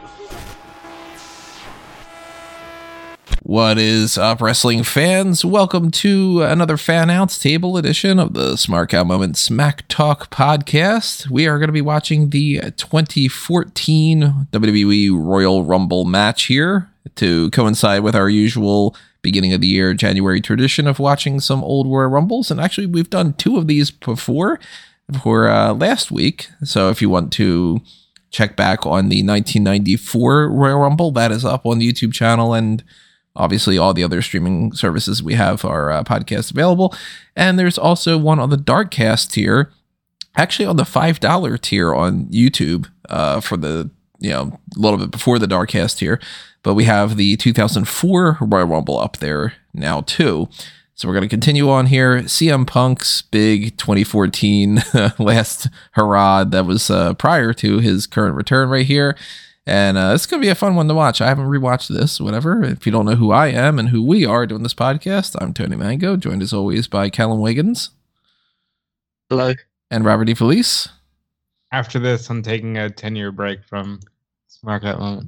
What is up, wrestling fans? Welcome to another Fan Outs Table edition of the Smart Cow Moment Smack Talk podcast. We are going to be watching the 2014 WWE Royal Rumble match here to coincide with our usual beginning of the year January tradition of watching some old Royal Rumbles. And actually, we've done two of these before last week. So if you want to check back on the 1994 Royal Rumble, that is up on the YouTube channel, and obviously all the other streaming services we have our podcast available. And there's also one on the Darkcast tier, actually on the $5 tier on YouTube for the, a little bit before the Darkcast tier. But we have the 2004 Royal Rumble up there now too. So we're going to continue on here. CM Punk's big 2014 last hurrah that was prior to his current return right here. And it's going to be a fun one to watch. I haven't rewatched this, whatever. If you don't know who I am and who we are doing this podcast, I'm Tony Mango, joined as always by Callum Wiggins. Hello. And Robert DeFelice. After this, I'm taking a 10-year break from Smart Cow Moment.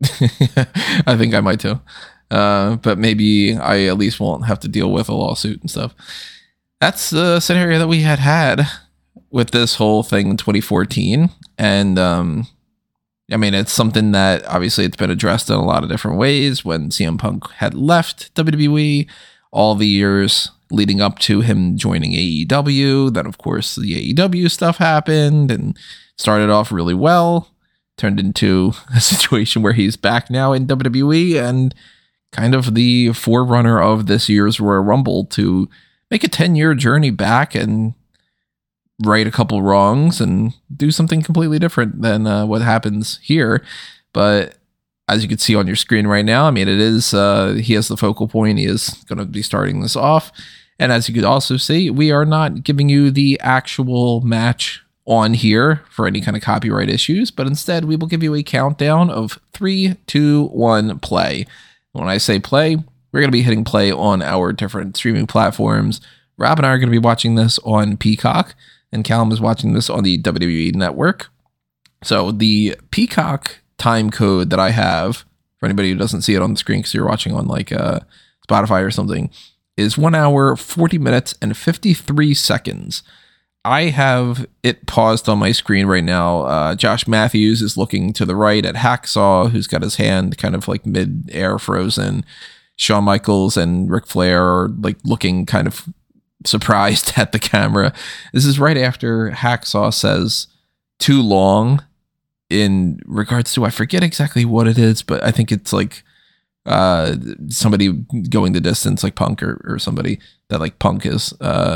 I think I might too. But maybe I at least won't have to deal with a lawsuit and stuff. That's the scenario that we had with this whole thing in 2014. And I mean, it's something that obviously it's been addressed in a lot of different ways. When CM Punk had left WWE, all the years leading up to him joining AEW, then of course the AEW stuff happened and started off really well, turned into a situation where he's back now in WWE and kind of the forerunner of this year's Royal Rumble to make a 10-year journey back and right a couple wrongs and do something completely different than what happens here. But as you can see on your screen right now, I mean, it is he has the focal point. He is going to be starting this off. And as you could also see, we are not giving you the actual match on here for any kind of copyright issues, but instead we will give you a countdown of 3, 2, 1, play. When I say play, we're going to be hitting play on our different streaming platforms. Rob and I are going to be watching this on Peacock, and Callum is watching this on the WWE Network. So the Peacock time code that I have, for anybody who doesn't see it on the screen because you're watching on like Spotify or something, is 1 hour, 40 minutes, and 53 seconds. I have it paused on my screen right now. Josh Matthews is looking to the right at Hacksaw, who's got his hand kind of like mid-air frozen. Shawn Michaels and Ric Flair are like looking kind of surprised at the camera. This is right after Hacksaw says too long in regards to, I forget exactly what it is, but I think it's like somebody going the distance, like Punk or somebody that like Punk is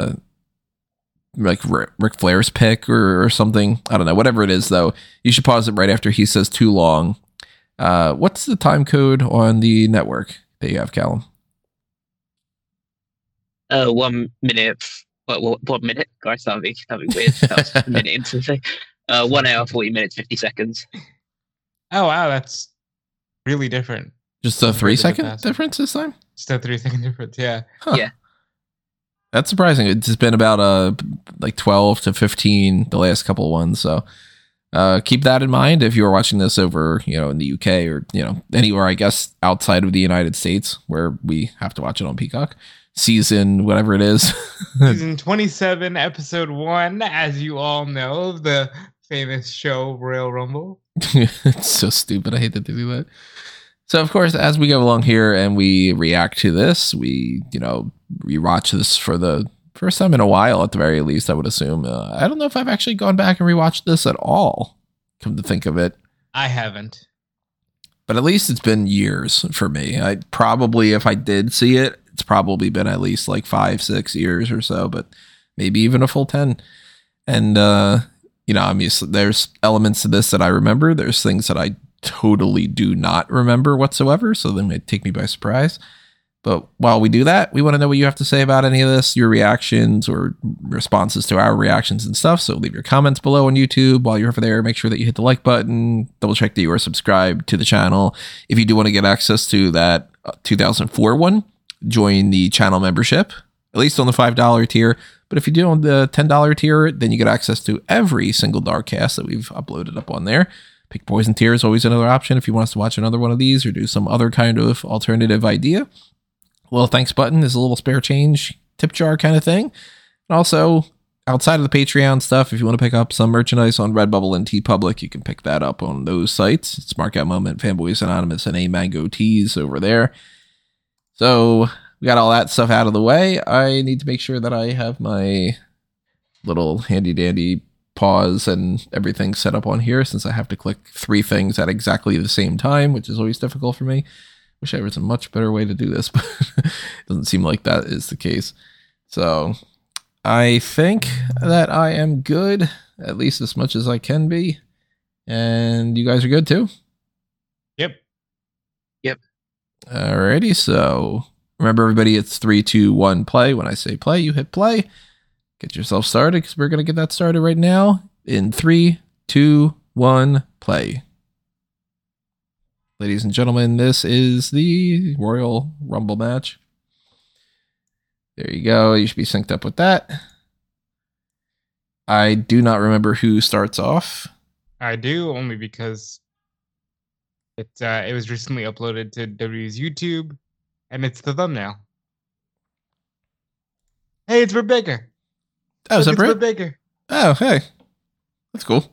like Ric Flair's pick or something. I don't know. Whatever it is, though, you should pause it right after he says too long. What's the time code on the network that you have, Callum? 1 minute. What 1 minute? Guys, that'd be weird. That was a minute into the thing. 1 hour, 40 minutes, 50 seconds. Oh, wow. That's really different. Just a 3-second difference this time? Just a 3-second difference, yeah. Huh. Yeah. That's surprising. It's been about like 12 to 15 the last couple of ones. So keep that in mind if you're watching this over, in the UK or, anywhere, I guess, outside of the United States where we have to watch it on Peacock. Season, whatever it is. Season 27, episode 1, as you all know, the famous show Royal Rumble. It's so stupid. I hate that they do that. So, of course, as we go along here and we react to this, we rewatch this for the first time in a while, at the very least, I would assume. I don't know if I've actually gone back and rewatched this at all, come to think of it. I haven't. But at least it's been years for me. I probably, if I did see it, it's probably been at least like 5-6 years or so, but maybe even a full 10. And, I mean, there's elements to this that I remember. There's things that I totally do not remember whatsoever, so they might take me by surprise. But while we do that, we want to know what you have to say about any of this, your reactions or responses to our reactions and stuff. So leave your comments below on YouTube. While you're over there, make sure that you hit the like button, double check that you are subscribed to the channel. If you do want to get access to that 2004 one, join the channel membership, at least on the $5 tier. But if you do on the $10 tier, then you get access to every single Darkcast that we've uploaded up on there. Pick Poison Tier is always another option if you want us to watch another one of these or do some other kind of alternative idea. Little thanks button is a little spare change tip jar kind of thing. And also, outside of the Patreon stuff, if you want to pick up some merchandise on Redbubble and TeePublic, you can pick that up on those sites. It's Markout Moment, Fanboys Anonymous, and A Mango Tees over there. So we got all that stuff out of the way. I need to make sure that I have my little handy dandy pause and everything set up on here, since I have to click 3 things at exactly the same time, which is always difficult for me. Wish there was a much better way to do this, but it doesn't seem like that is the case. So I think that I am good, at least as much as I can be. And you guys are good too? Yep. Alrighty, so remember everybody, it's 3, 2, 1, play. When I say play, you hit play. Get yourself started, because we're going to get that started right now. In 3, 2, 1, play. Ladies and gentlemen, this is the Royal Rumble match. There you go. You should be synced up with that. I do not remember who starts off. I do, only because it was recently uploaded to WWE's YouTube, and it's the thumbnail. Hey, it's Britt Baker. Oh, is that Britt? Britt Baker. Oh, hey. That's cool.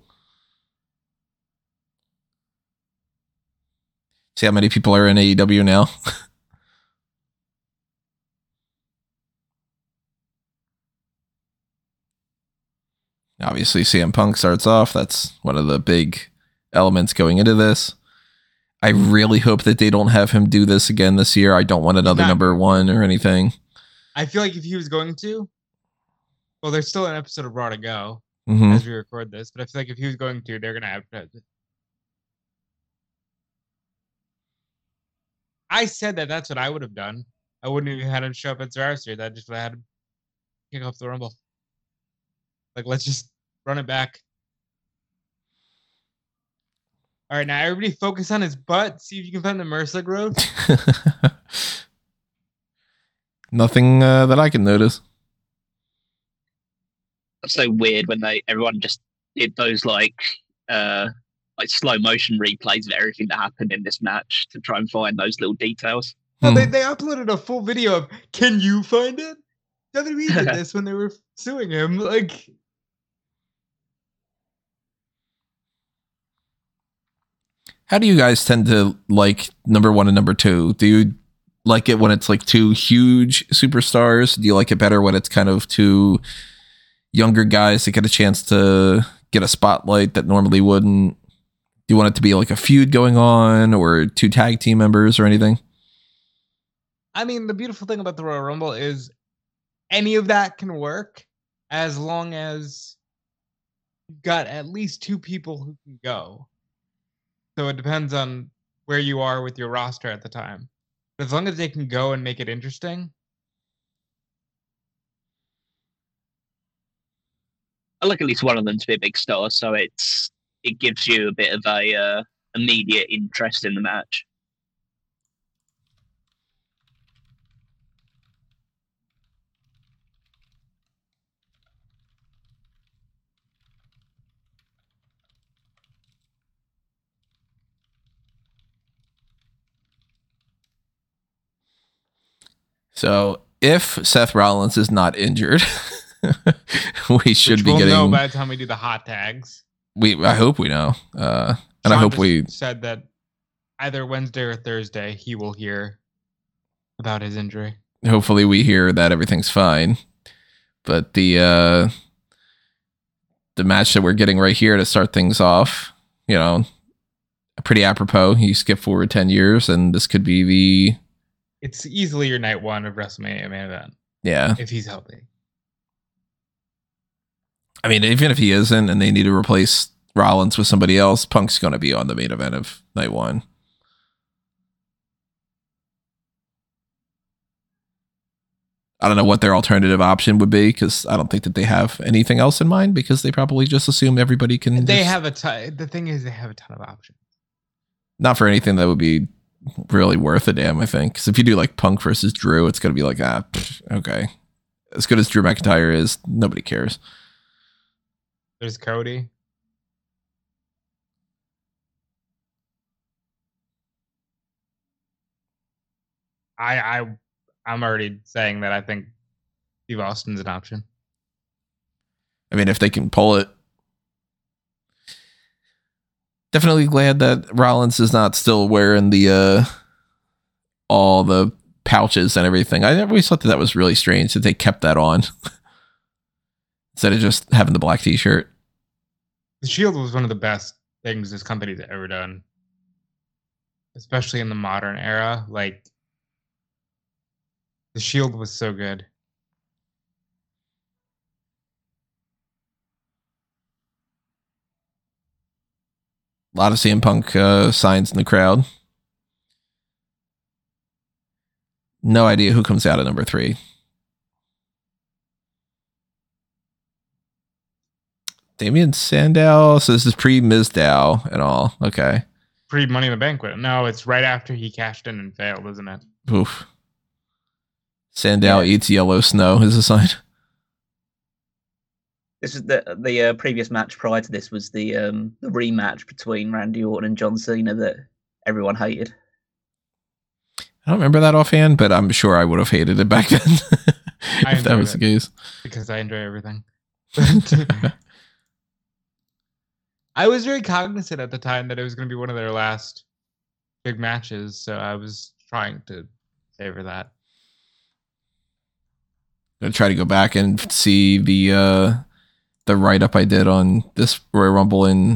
See how many people are in AEW now? Obviously, CM Punk starts off. That's one of the big elements going into this. I really hope that they don't have him do this again this year. I don't want another number 1 or anything. I feel like if he was going to, well, there's still an episode of Raw to go as we record this, but I feel like if he was going to, they're going to advertise it. I said that that's what I would have done. I wouldn't have had him show up at Survivor Series. I just would have had him kick off the Rumble. Like, let's just run it back. All right, now everybody focus on his butt. See if you can find the MRSA growth. Nothing that I can notice. That's so weird when everyone just did those like slow motion replays of everything that happened in this match to try and find those little details. No, they uploaded a full video of, can you find it? WWE did this when they were suing him. Like, how do you guys tend to like number 1 and number 2? Do you like it when it's like 2 huge superstars? Do you like it better when it's kind of 2 younger guys that get a chance to get a spotlight that normally wouldn't? Do you want it to be like a feud going on, or 2 tag team members or anything? I mean, the beautiful thing about the Royal Rumble is any of that can work as long as you've got at least 2 people who can go. So it depends on where you are with your roster at the time. But as long as they can go and make it interesting. I like at least one of them to be a big star, so it gives you a bit of a immediate interest in the match. So if Seth Rollins is not injured, we should be we'll getting. Know by the time we do the hot tags. I hope we know, and Sean I hope we said that either Wednesday or Thursday he will hear about his injury. Hopefully, we hear that everything's fine. But the match that we're getting right here to start things off, pretty apropos. You skip forward 10 years, and this could be the. It's easily your night 1 of WrestleMania main event. Yeah. If he's healthy. I mean, even if he isn't and they need to replace Rollins with somebody else, Punk's going to be on the main event of night 1. I don't know what their alternative option would be, because I don't think that they have anything else in mind, because they probably just assume everybody can. They have a ton. The thing is, they have a ton of options. Not for anything that would be really worth a damn, I think. Because if you do like Punk versus Drew, it's going to be like, okay. As good as Drew McIntyre is, nobody cares. There's Cody. I'm already saying that I think Steve Austin's an option. I mean, if they can pull it. Definitely glad that Rollins is not still wearing the all the pouches and everything. I always thought that was really strange that they kept that on instead of just having the black t-shirt. The Shield was one of the best things this company's ever done, especially in the modern era. Like, the Shield was so good. A lot of CM Punk signs in the crowd. No idea who comes out at number 3. Damien Sandow. So this is pre-Mizdow and all. Okay. Pre-Money in the Banquet. No, it's right after he cashed in and failed, isn't it? Oof. Sandow eats yellow snow is a sign. This is the previous match prior to this was the rematch between Randy Orton and John Cena that everyone hated. I don't remember that offhand, but I'm sure I would have hated it back then if that was the case. Because I enjoy everything. I was very cognizant at the time that it was going to be one of their last big matches, so I was trying to savor that. I'm going to try to go back and see the write-up I did on this Royal Rumble in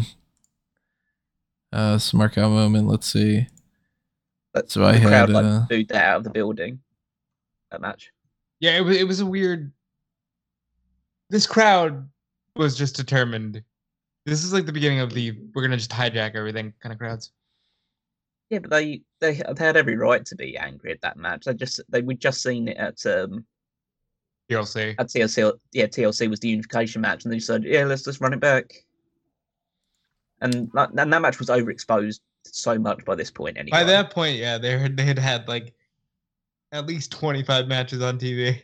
Smart Out Moment. Let's see. So I had booed that out of the building. That match. Yeah, it was a weird. This crowd was just determined. This is like the beginning of the we're gonna just hijack everything kind of crowds. Yeah, but they had every right to be angry at that match. We'd just seen it at TLC. At TLC, yeah, TLC was the unification match, and they said, yeah, let's just run it back. And that match was overexposed so much by this point anyway. By that point, yeah, they had like at least 25 matches on TV.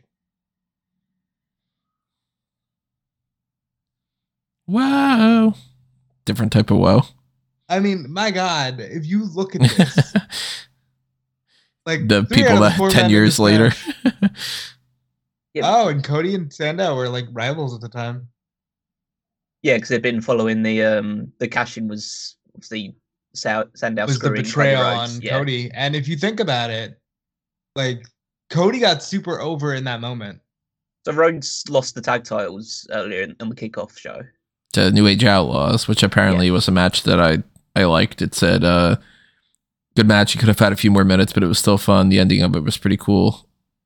Wow. Different type of wow. I mean, my God, if you look at this, like the people that 10 years later. Yeah. Oh, and Cody and Sandow were like rivals at the time. Yeah, because they've been following the cash-in was obviously Sandow was the betrayal on Cody. And if you think about it, like Cody got super over in that moment. So Rhodes lost the tag titles earlier in the kickoff show to New Age Outlaws, which apparently was a match that I liked. It said good match. You could have had a few more minutes, but it was still fun. The ending of it was pretty cool.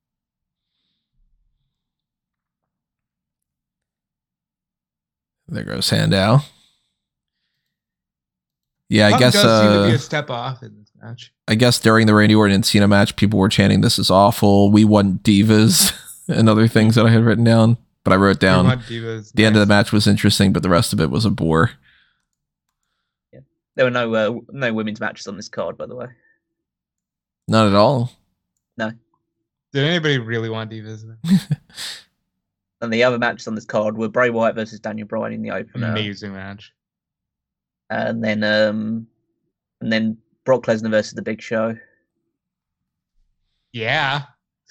There goes Sandow. Yeah, I guess does seem to be a step off in this match. I guess during the Randy Orton and Cena match, people were chanting, "This is awful. We want divas," and other things that I had written down. But I wrote down the end of the match was interesting, but the rest of it was a bore. Yeah, there were no women's matches on this card, by the way. Not at all. No. Did anybody really want divas? And the other matches on this card were Bray Wyatt versus Daniel Bryan in the opener. Amazing match. And then Brock Lesnar versus The Big Show. Yeah.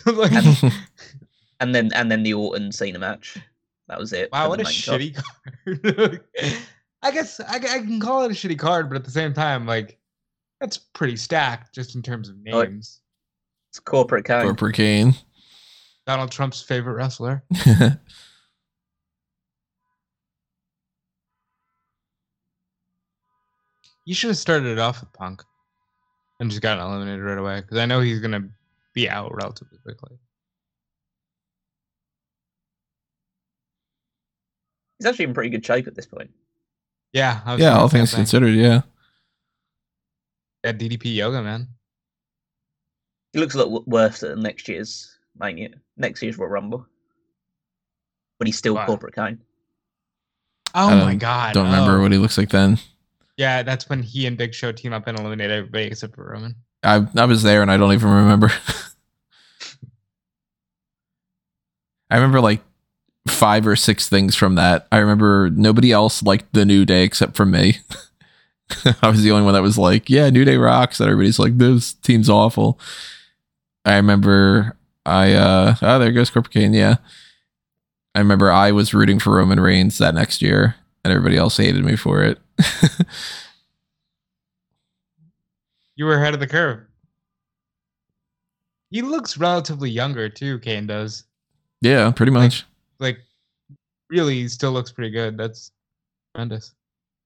and then the Orton Cena match. That was it. Wow, what a shitty card. I guess I can call it a shitty card, but at the same time, like, that's pretty stacked just in terms of names. It's Corporate Kane. Corporate Kane. Donald Trump's favorite wrestler. You should have started it off with Punk and just gotten eliminated right away, because I know he's going to be out relatively quickly. He's actually in pretty good shape at this point. Yeah. All things considered, yeah. Yeah, DDP Yoga, man. He looks a lot worse than next year's Royal Rumble. But he's still Corporate Kane. Oh my God. Don't remember what he looks like then. Yeah, that's when he and Big Show team up and eliminate everybody except for Roman. I was there and I don't even remember. I remember like 5 or 6 things from that. I remember nobody else liked the New Day except for me. I was the only one that was like, yeah, New Day rocks. And everybody's like, this team's awful. I remember there goes Corporate Kane. Yeah. I remember I was rooting for Roman Reigns that next year and everybody else hated me for it. You were ahead of the curve. He looks relatively younger too, Kane does. Yeah, pretty much. Like really, he still looks pretty good. That's tremendous.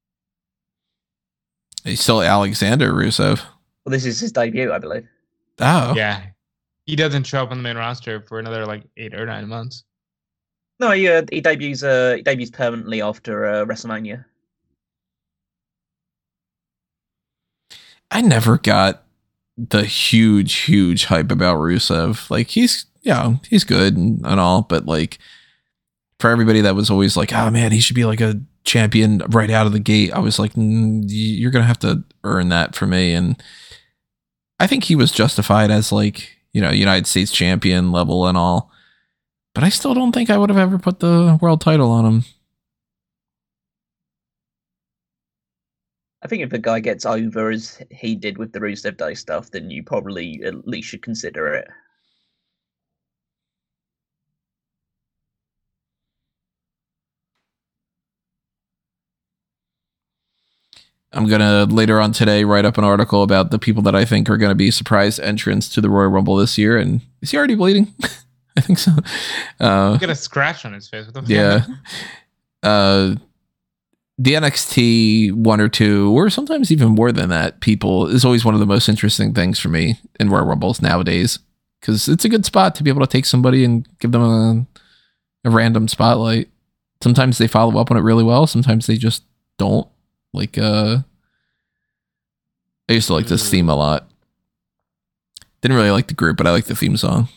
He's still Alexander Rusev. Well, this is his debut, I believe. Oh. Yeah. He doesn't show up on the main roster for another 8 or 9 months. No, he debuts permanently after WrestleMania. I never got the huge hype about Rusev. Like he's good and all, but like for everybody that was always like, oh man, he should be like a champion right out of the gate. I was like, you're gonna have to earn that for me. And I think he was justified as United States champion level and all, but I still don't think I would have ever put the world title on him. I think if a guy gets over as he did with the Rusev Day stuff, then you probably at least should consider it. I'm going to later on today write up an article about the people that I think are going to be surprise entrants to the Royal Rumble this year. And is he already bleeding? I think so. Got a scratch on his face. Yeah. The NXT 1 or 2, or sometimes even more than that, people is always one of the most interesting things for me in Royal Rumbles nowadays, because it's a good spot to be able to take somebody and give them a random spotlight. Sometimes they follow up on it really well. Sometimes they just don't. Like, I used to like this theme a lot. Didn't really like the group, but I like the theme song.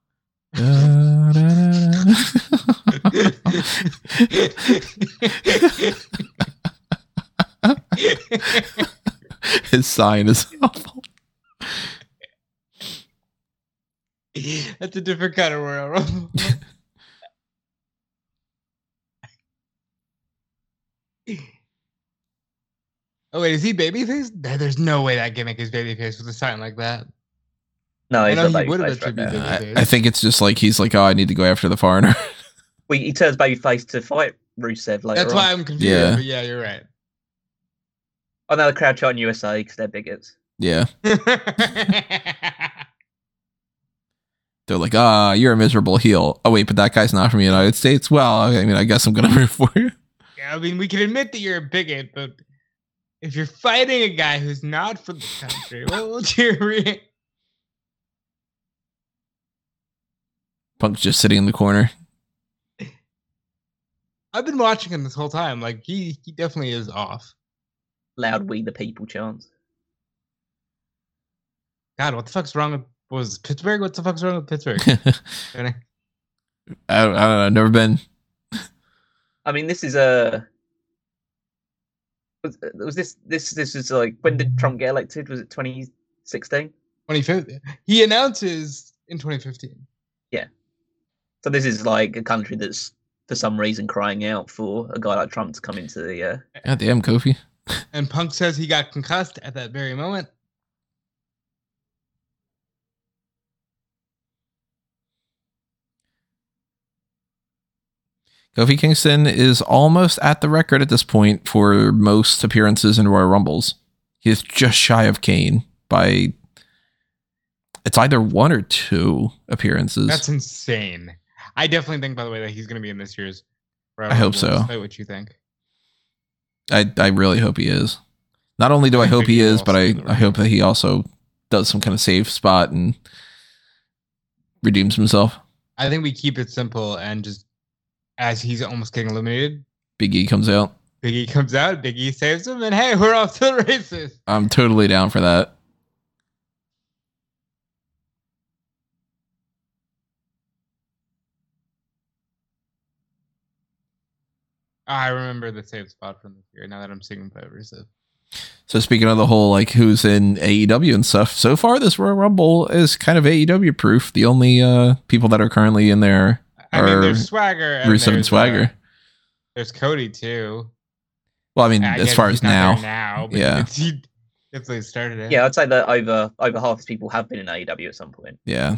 His sign is awful. That's a different kind of Royal Rumble. Oh wait, is he babyface? There's no way that gimmick is babyface with a sign like that. No, he's not babyface. I think it's just like he's like, oh, I need to go after the foreigner. Well, he turns babyface to fight Rusev later. That's why I'm confused. Yeah. But yeah, you're right. Oh, now the crowd chanting USA because they're bigots. Yeah. They're like, you're a miserable heel. Oh wait, but that guy's not from the United States. Well, I mean, I guess I'm gonna root for you. Yeah, I mean, we can admit that you're a bigot, but if you're fighting a guy who's not from the country, what's your reaction? Punk's just sitting in the corner. I've been watching him this whole time. Like he definitely is off. Loud "We the People" chants. God, what the fuck's wrong with Pittsburgh? What the fuck's wrong with Pittsburgh? I don't know. I've never been. I mean, this is this is like, when did Trump get elected? Was it 2016? 2015. He announces in 2015. Yeah. So this is like a country that's for some reason crying out for a guy like Trump to come into the. God damn, Kofi. And Punk says he got concussed at that very moment. Kofi Kingston is almost at the record at this point for most appearances in Royal Rumbles. He is just shy of Kane by, it's either 1 or 2 appearances. That's insane. I definitely think, by the way, that he's going to be in this year's Royal I Rumble. hope so. Despite what you think. I really hope he is. Not only do I hope he is, but I hope that he also does some kind of safe spot and redeems himself. I think we keep it simple and just, as he's almost getting eliminated, Big E comes out. Big E comes out, Big E saves him, and hey, we're off to the races. I'm totally down for that. I remember the save spot from this year now that I'm seeing him play Rusev. So speaking of the whole, like, who's in AEW and stuff, so far this Royal Rumble is kind of AEW proof. The only people that are currently in there are there's Swagger. Rusev and Swagger. There's Cody too. Well, I mean, as far as now. But Yeah. if they started it. Yeah, I'd say that over half these people have been in AEW at some point. Yeah.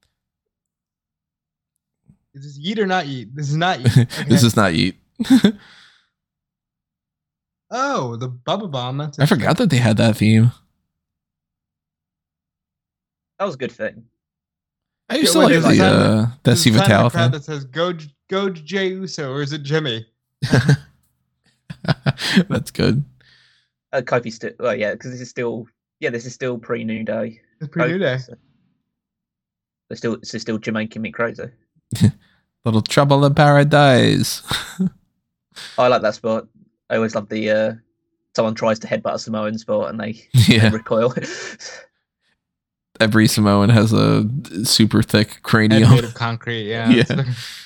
Is this yeet or not yeet? This is not yeet. Okay. This is not yeet. Oh, the Bubba Bomb. That's I forgot that they had that theme. That was a good thing. I used to like the Steve Vitale thing. That says go Jey Uso, or is it Jimmy? That's good. Kofi still, well, yeah, because this is still pre New Day. It's pre New Day. So it's still Jamaican Mick Crazy. Little Trouble in Paradise. I like that spot. I always love the someone tries to headbutt a Samoan spot and they recoil. Every Samoan has a super thick cranium made of concrete. Yeah. Yeah.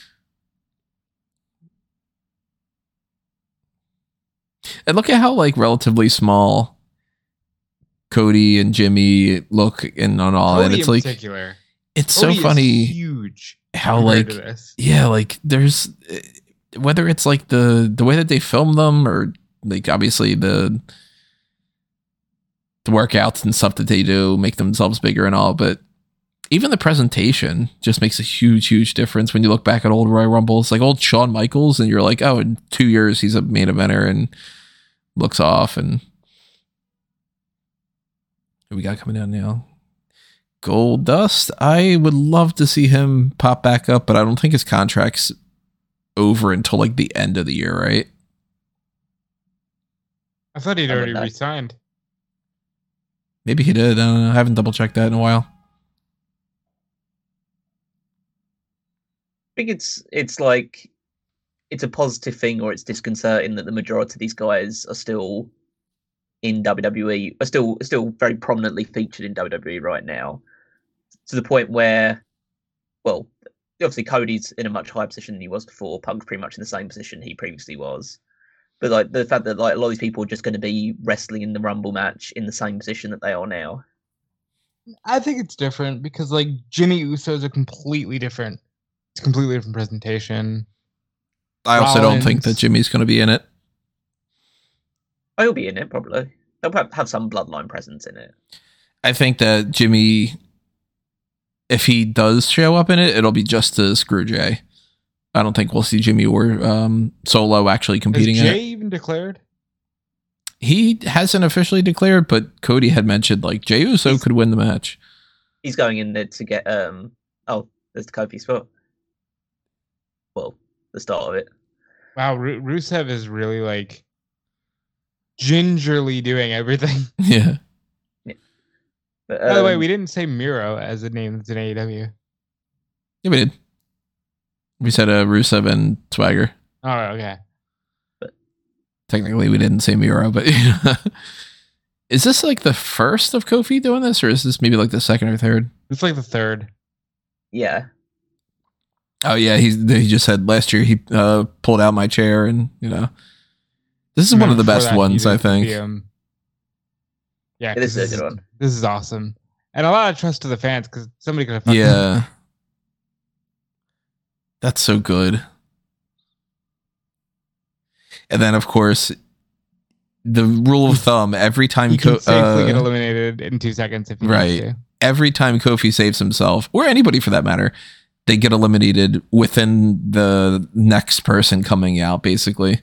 And look at how like relatively small Cody and Jimmy look in on all, Cody and it's in like particular. it's Cody so funny. Is huge. How like like there's whether it's like the way that they film them or like obviously the workouts and stuff that they do make themselves bigger and all, but even the presentation just makes a huge difference when you look back at old Royal Rumbles, like old Shawn Michaels, and you're like, oh, in 2 years he's a main eventer and looks off. And who we got coming down now? Goldust. I would love to see him pop back up, but I don't think his contract's over until like the end of the year, right? I thought he'd already resigned. Maybe he did. I don't know. I haven't double checked that in a while. I think it's like it's a positive thing, or it's disconcerting that the majority of these guys are still in WWE, are still very prominently featured in WWE right now, to the point where, well, obviously Cody's in a much higher position than he was before. Punk's pretty much in the same position he previously was, but like the fact that like a lot of these people are just going to be wrestling in the Rumble match in the same position that they are now. I think it's different because like Jimmy Uso is completely different presentation. I also don't think that Jimmy's going to be in it. He'll be in it, probably. They'll have some bloodline presence in it. I think that Jimmy, if he does show up in it, it'll be just to screw Jay. I don't think we'll see Jimmy or Solo actually competing in it. Has Jay even declared? He hasn't officially declared, but Cody had mentioned like Jey Uso could win the match. He's going in there to get there's the Kofi spot. Well, the start of it. Wow, Rusev is really like gingerly doing everything. Yeah. But, by the way, we didn't say Miro as a name that's in AEW. Yeah, we did. We said Rusev and Swagger. Oh, okay. Technically, we didn't say Miro, but is this like the first of Kofi doing this, or is this maybe like the second or third? It's like the third. Yeah. Oh yeah, he just said last year he pulled out my chair, and this is one of the best ones, I think. Yeah, this is a good one. This is awesome, and a lot of trust to the fans because somebody could have. Yeah, that's so good. And then, of course, the rule of thumb: every time he can safely get eliminated in 2 seconds if he needs to. Every time Kofi saves himself, or anybody for that matter, they get eliminated within the next person coming out, basically.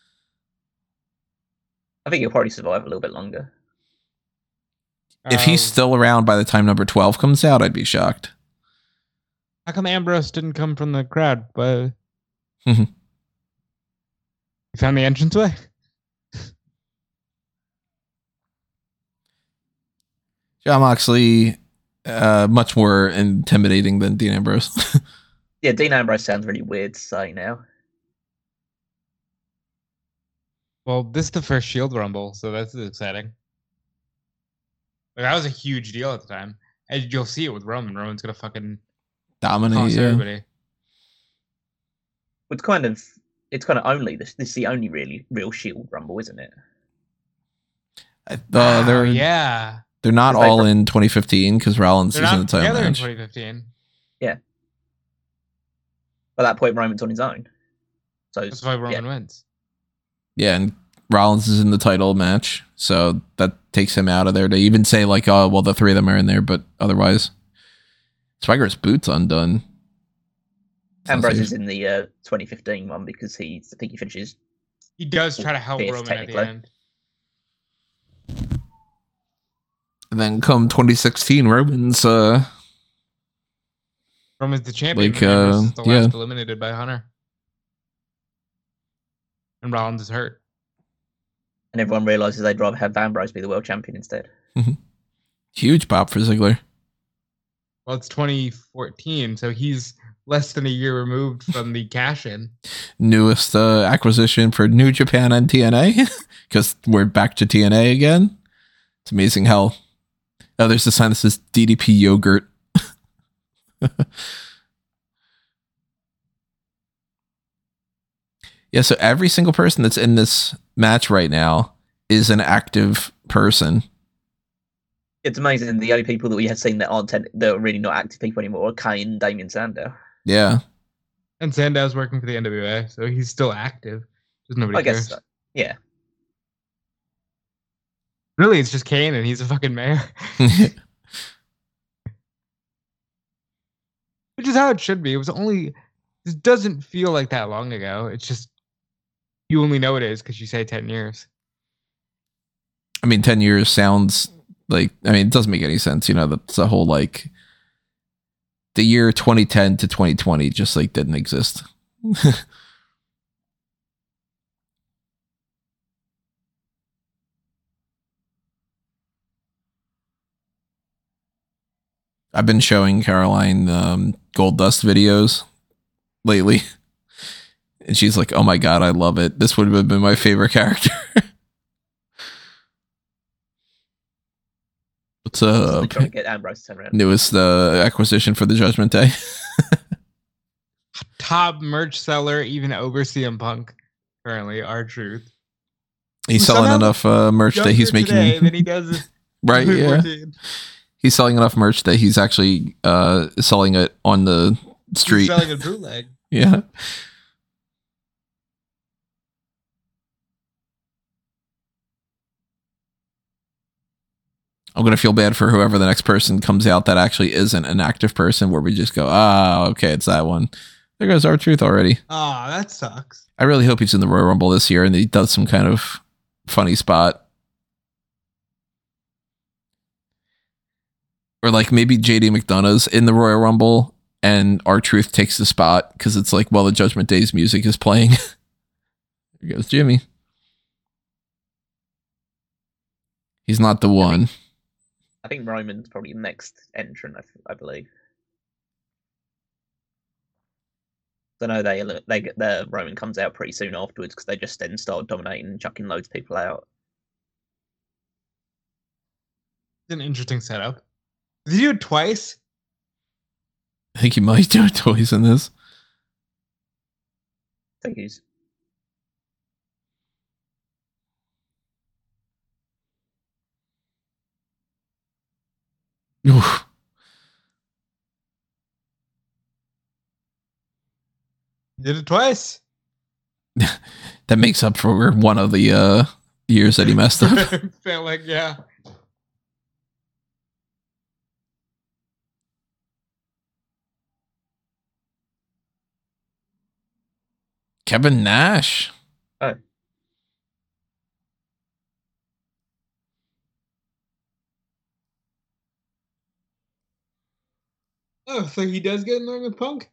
I think he'll probably survive a little bit longer. If he's still around by the time number 12 comes out, I'd be shocked. How come Ambrose didn't come from the crowd? But you found the entranceway? Jon Moxley, much more intimidating than Dean Ambrose. Yeah, Dean Ambrose sounds really weird to say now. Well, this is the first Shield Rumble, so that's exciting. Like, that was a huge deal at the time. And you'll see it with Roman. Roman's gonna fucking dominate everybody. It's kind of only this is the only really real Shield Rumble, isn't it? They're not all in 2015 because Rollins is in the title match. In 2015. Yeah. By that point, Roman's on his own. So that's why Roman wins. Yeah, and Rollins is in the title match, so that takes him out of there. To even say like, oh well, the three of them are in there, but otherwise, Swagger's boot's undone. Ambrose is in the 2015 one because I think he finishes. He does try to help Fifth, Roman at the technically. end. And then come 2016, Roman's Roman's the champion. Like, Ambrose is the yeah. last eliminated by Hunter. And Rollins is hurt. And everyone realizes they'd rather have Ambrose be the world champion instead. huge pop for Ziggler. Well, it's 2014, so he's less than a year removed from the cash-in. Newest acquisition for New Japan and TNA, because we're back to TNA again. It's amazing how... Oh, there's a sign that says DDP yogurt. Yeah, so every single person that's in this match right now is an active person. It's amazing. The only people that we have seen that that are really not active people anymore are Kane and Damien Sandow. Yeah. And Sandow's working for the NWA, so he's still active. Just nobody I cares. guess so. Yeah. Really, it's just Kane, and he's a fucking mayor. Which is how it should be. It was only... It doesn't feel like that long ago. It's just... You only know it is because you say 10 years. I mean, 10 years sounds like... I mean, it doesn't make any sense. You know, that's a whole, like... The year 2010 to 2020 just, like, didn't exist. I've been showing Caroline Gold Dust videos lately. And she's like, oh my God, I love it. This would have been my favorite character. What's up? Trying to get Ambrose to turn around. Newest acquisition for the Judgment Day. Top merch seller, even over CM Punk, currently, R-Truth. He's selling enough merch that he's making... Today than he does right, yeah. 2014. He's selling enough merch that he's actually selling it on the street. He's selling a bootleg. Yeah. I'm going to feel bad for whoever the next person comes out that actually isn't an active person where we just go, okay, it's that one. There goes R-Truth already. Oh, that sucks. I really hope he's in the Royal Rumble this year and he does some kind of funny spot. Or like maybe JD McDonough's in the Royal Rumble and R-Truth takes the spot because it's like, well, the Judgment Day's music is playing. There goes Jimmy. He's not the one. I think Roman's probably the next entrant, I believe. I know the Roman comes out pretty soon afterwards because they just then start dominating and chucking loads of people out. It's an interesting setup. Did he do it twice? I think he might do it twice in this. I think he's... Oof. Did it twice. That makes up for one of the years that he messed up. Felt like, yeah. Kevin Nash. Oh. Oh, so he does get in there with Punk?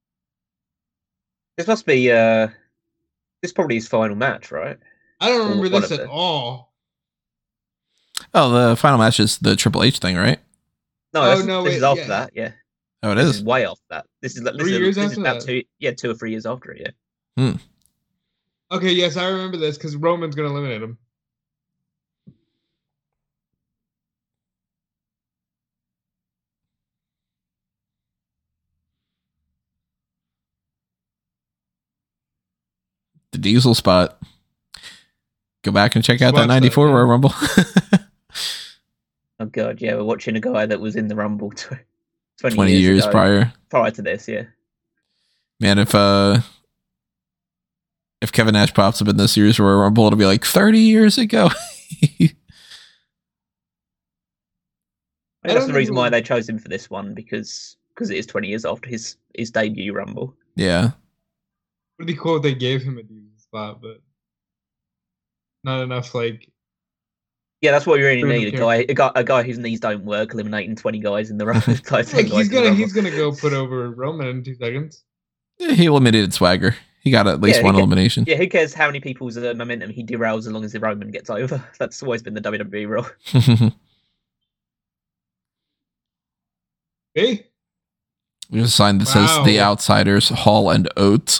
This must be this is probably his final match, right? I don't remember One this of at the- all. Oh, the final match is the Triple H thing, right? No, Oh, no, this wait, is after yeah. that, yeah. Oh, it This is. is way after that. This is 3 years this is after about that? 2 or 3 years after it, yeah. Okay, yes, I remember this because Roman's going to eliminate him. The Diesel spot. Go back and check out that Watch that, 94 yeah. Royal Rumble. Oh god, yeah, we're watching a guy that was in the Rumble 20 20 years ago, prior. prior to this, yeah. Man, if If Kevin Nash pops up in this year's Royal Rumble, it'll be like 30 years ago. I think that's the reason why they chose him for this one, because it is 20 years after his debut Rumble. Yeah. It'd be cool if they gave him a decent spot, but not enough. Like, yeah, that's what you really need. A guy whose knees don't work, eliminating 20 guys in the Rumble. Like, he's gonna go put over Roman in 2 seconds. Yeah, he eliminated Swagger. He got at least one elimination. Yeah, who cares how many people's momentum he derails as long as the Roman gets over? That's always been the WWE rule. Hey, there's a sign that says The Outsiders, Hall and Oates.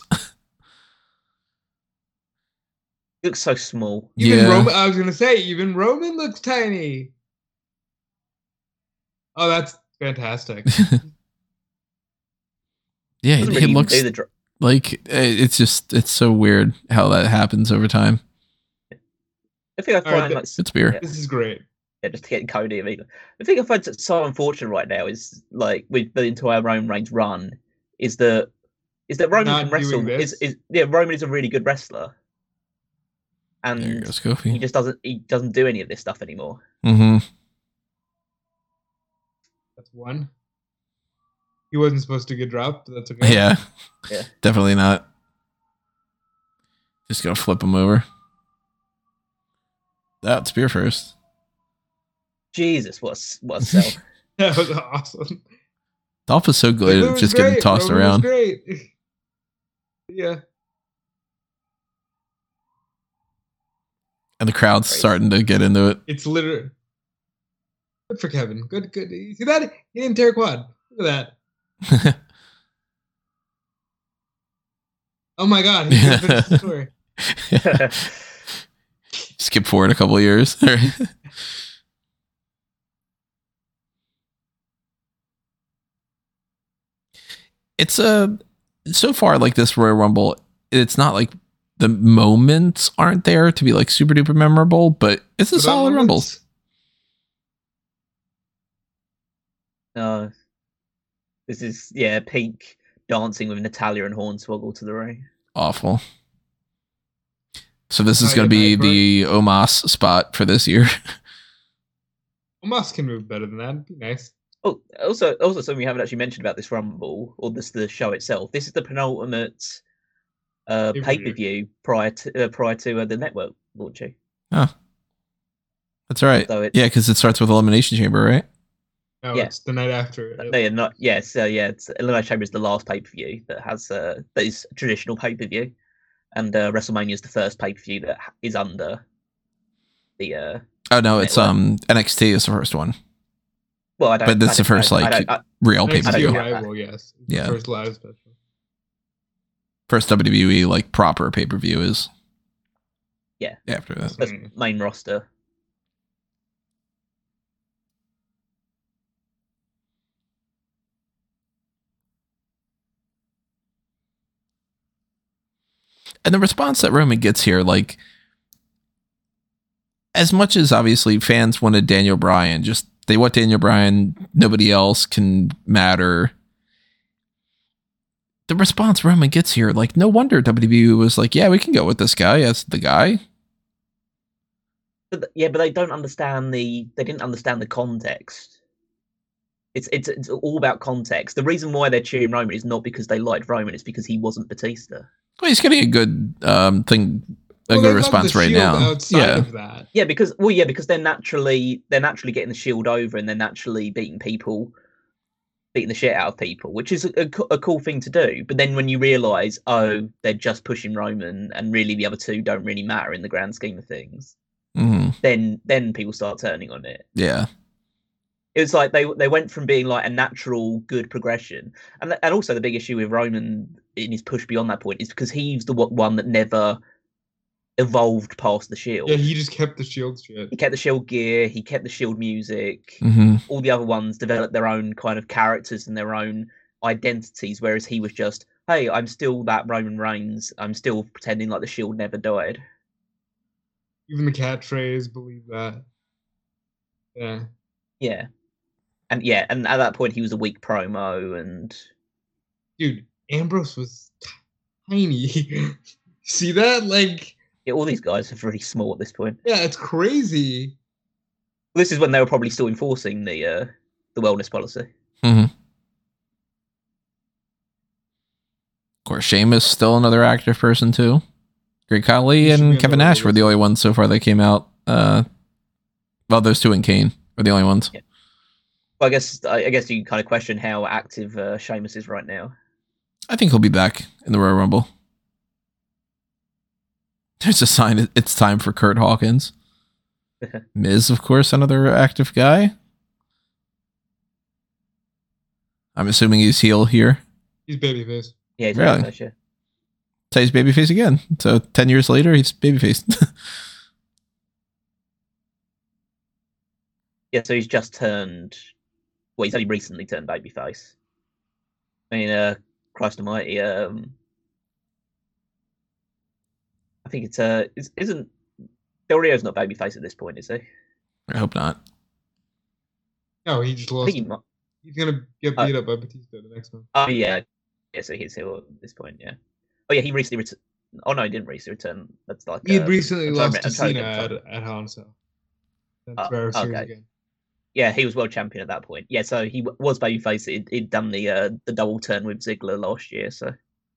Looks so small. Even Roman, I was gonna say, even Roman looks tiny. Oh, that's fantastic. Yeah, he looks like it's so weird how that happens over time. I think I find it's beer. This is great. Yeah, just getting Cody immediately. The thing I find so unfortunate right now is, like, with the entire Roman Reigns run, is that Roman can wrestle. Roman is a really good wrestler, and he just doesn't do any of this stuff anymore. Mm-hmm. That's one. He wasn't supposed to get dropped, but that's okay. Yeah, definitely not. Just gonna flip him over. That spear first. Jesus, what a sell. That was awesome. Dolph is so good at just getting tossed around. Great. Yeah. And the crowd's starting to get into it. It's literally good for Kevin. Good. You see that? He didn't tear quad. Look at that. Oh my god, he just finished the story. Skip forward a couple of years. It's so far, like, this Royal Rumble, it's not like the moments aren't there to be like super duper memorable, but it's a solid Rumble. This is peak dancing with Natalya and Hornswoggle to the ring. Awful. So this is going to be the Omos spot for this year. Omos can move better than that. It'd be nice. Oh, also something we haven't actually mentioned about this Rumble, or the show itself. This is the penultimate pay-per-view prior to the network launching. Oh, that's right. So because it starts with Elimination Chamber, right? No, it's the night after. It's Elimination Chamber is the last pay-per-view that has that is traditional pay-per-view, and WrestleMania is the first pay-per-view that is under the. Oh no, it's NXT is the first one. Well, but that's the first real pay-per-view. Yes. Yeah. First live special. First WWE like proper pay-per-view is. Yeah. After that, that's main roster. And the response that Roman gets here, like, as much as obviously fans wanted Daniel Bryan, they want Daniel Bryan, nobody else can matter. The response Roman gets here, like, no wonder WWE was like, yeah, we can go with this guy as the guy. But they don't understand they didn't understand the context. It's all about context. The reason why they're cheering Roman is not because they liked Roman, it's because he wasn't Batista. Well, he's getting a good good response right now. Of that. Because they're naturally getting the Shield over, and they're naturally beating the shit out of people, which is a cool thing to do. But then when you realise, they're just pushing Roman, and really the other two don't really matter in the grand scheme of things, then people start turning on it. Yeah. It was like they went from being like a natural good progression, and also the big issue with Roman in his push beyond that point is because he's the one that never evolved past the Shield. Yeah, he just kept the Shield shit. He kept the Shield gear. He kept the Shield music. Mm-hmm. All the other ones developed their own kind of characters and their own identities, whereas he was just, hey, I'm still that Roman Reigns. I'm still pretending like the Shield never died. Even the catchphrase, believe that. Yeah. Yeah. And at that point he was a weak promo, and dude, Ambrose was tiny. See that? Like, Yeah, all these guys are really small at this point. yeah, it's crazy. This is when they were probably still enforcing the wellness policy. Mm-hmm. Of course, Sheamus still another active person too. Great Khali He should be and on Kevin the Nash were the list. only ones so far that came out. Well, those two and Kane are the only ones. Yeah. Well, I guess you can kind of question how active Sheamus is right now. I think he'll be back in the Royal Rumble. There's a sign it's time for Kurt Hawkins. Miz, of course, another active guy. I'm assuming he's heel here. He's babyface. Yeah, he's Really? babyface, yeah. So he's babyface again. So 10 years later, he's babyface. Yeah, so he's just turned. Well, he's only recently turned babyface. I mean, Christ Almighty. I think isn't Del Rio's not babyface at this point, is he? I hope not. No, he just I lost. think he might. He's gonna get beat up by Batista the next one. Oh yeah, so he's heel at this point, yeah. Oh yeah, he recently returned. Oh no, he didn't recently return. That's like He had recently a lost to tournament- Cena at Hell in a Cell. That's Survivor Series okay. again. Yeah, he was world champion at that point. Yeah, so he was babyface. He'd done the double turn with Ziggler last year. So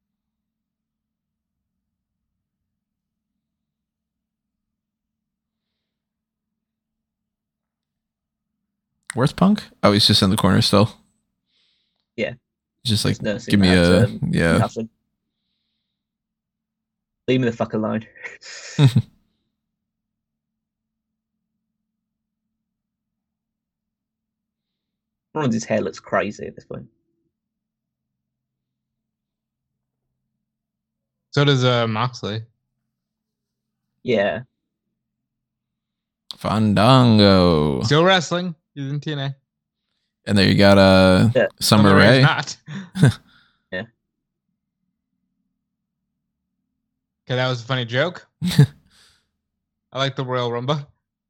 Where's Punk? Oh, he's just in the corner still. Yeah. Just like, Just nursing give me that, a, yeah. nothing. Leave me the fuck alone. Rollins' hair looks crazy at this point. So does Moxley. Yeah. Fandango. Still wrestling. He's in TNA. And there you got Yeah. Summer Rae's Rae. not. Yeah. Okay, that was a funny joke. I like the Royal Rumble.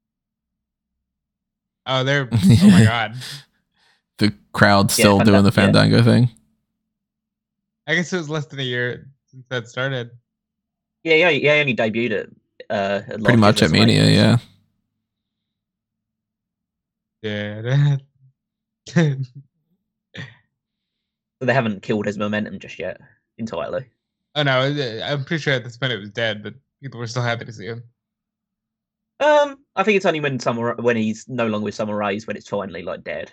Oh, they're. Oh my god. The crowd still Yeah, doing the yeah. Fandango thing. I guess it was less than a year since that started. Yeah, he only debuted at Pretty last much year's at Mania, WrestleMania. Yeah. But they haven't killed his momentum just yet entirely. Oh no, I'm pretty sure at this point it was dead, but people were still happy to see him. I think it's only when he's no longer with Summer Rae's when it's finally like dead.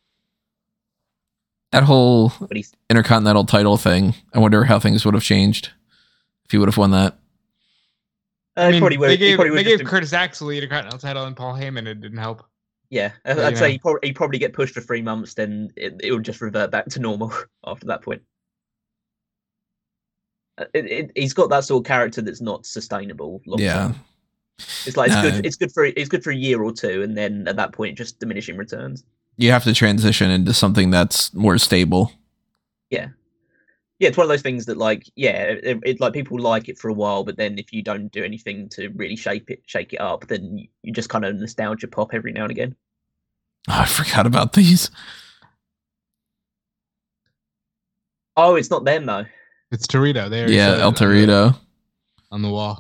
That whole But he's Intercontinental title thing, I wonder how things would have changed if he would have won that. I mean, probably would. they gave, probably would they just gave Curtis Axel the Intercontinental title and Paul Heyman. It didn't help. Yeah, Yeah, I'd say you know. he'd probably get pushed for 3 months, then it would just revert back to normal after that point. He's got that sort of character that's not sustainable. Long Yeah. term. It's like No. it's good for a year or two, and then at that point, just diminishing returns. You have to transition into something that's more stable. Yeah, it's one of those things that like it like people like it for a while, but then if you don't do anything to really shake it up, then you just kind of nostalgia pop every now and again. Oh, I forgot about these. Oh, it's not them though. It's Torito. There. Yeah, El Torito. on the wall.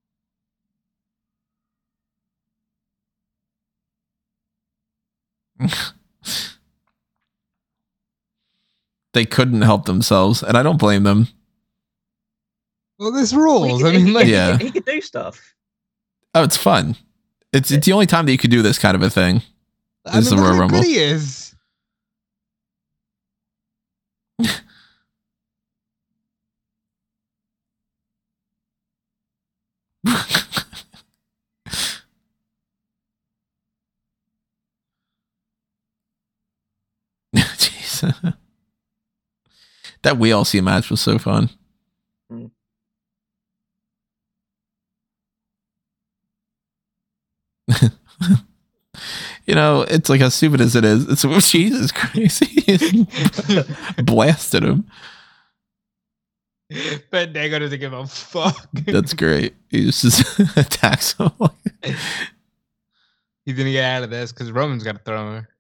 They couldn't help themselves, and I don't blame them. Well, this Well, rules. I mean, like, Yeah. he could do stuff. Oh, it's fun. It's the only time that you could do this kind of a thing. I Is mean, the look Royal how good Rumble. he is. Jeez. That WLC match was so fun. Mm. You know, it's like as stupid as it is. It's Jesus Christ. He blasted him. Fandango doesn't give a fuck. That's great. He just attacks him. He's gonna get out of this because Roman's got to throw him.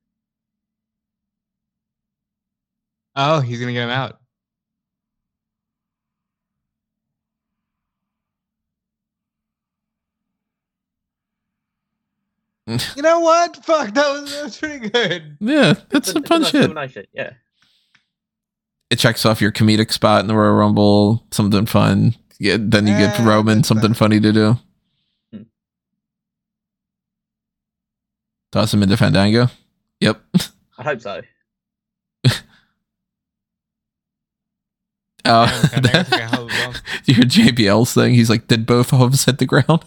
Oh, he's gonna get him out. You know what? Fuck, that was pretty good. Yeah, it's a fun nice shit. combination, yeah. It checks off your comedic spot in the Royal Rumble, something fun. Yeah, then you get Roman, that's something fun. funny to do. Toss him into Fandango. Yep. I hope so. Oh, Fandango's like a hell of a bump. you hear JBL's thing? He's like, did both of us hit the ground?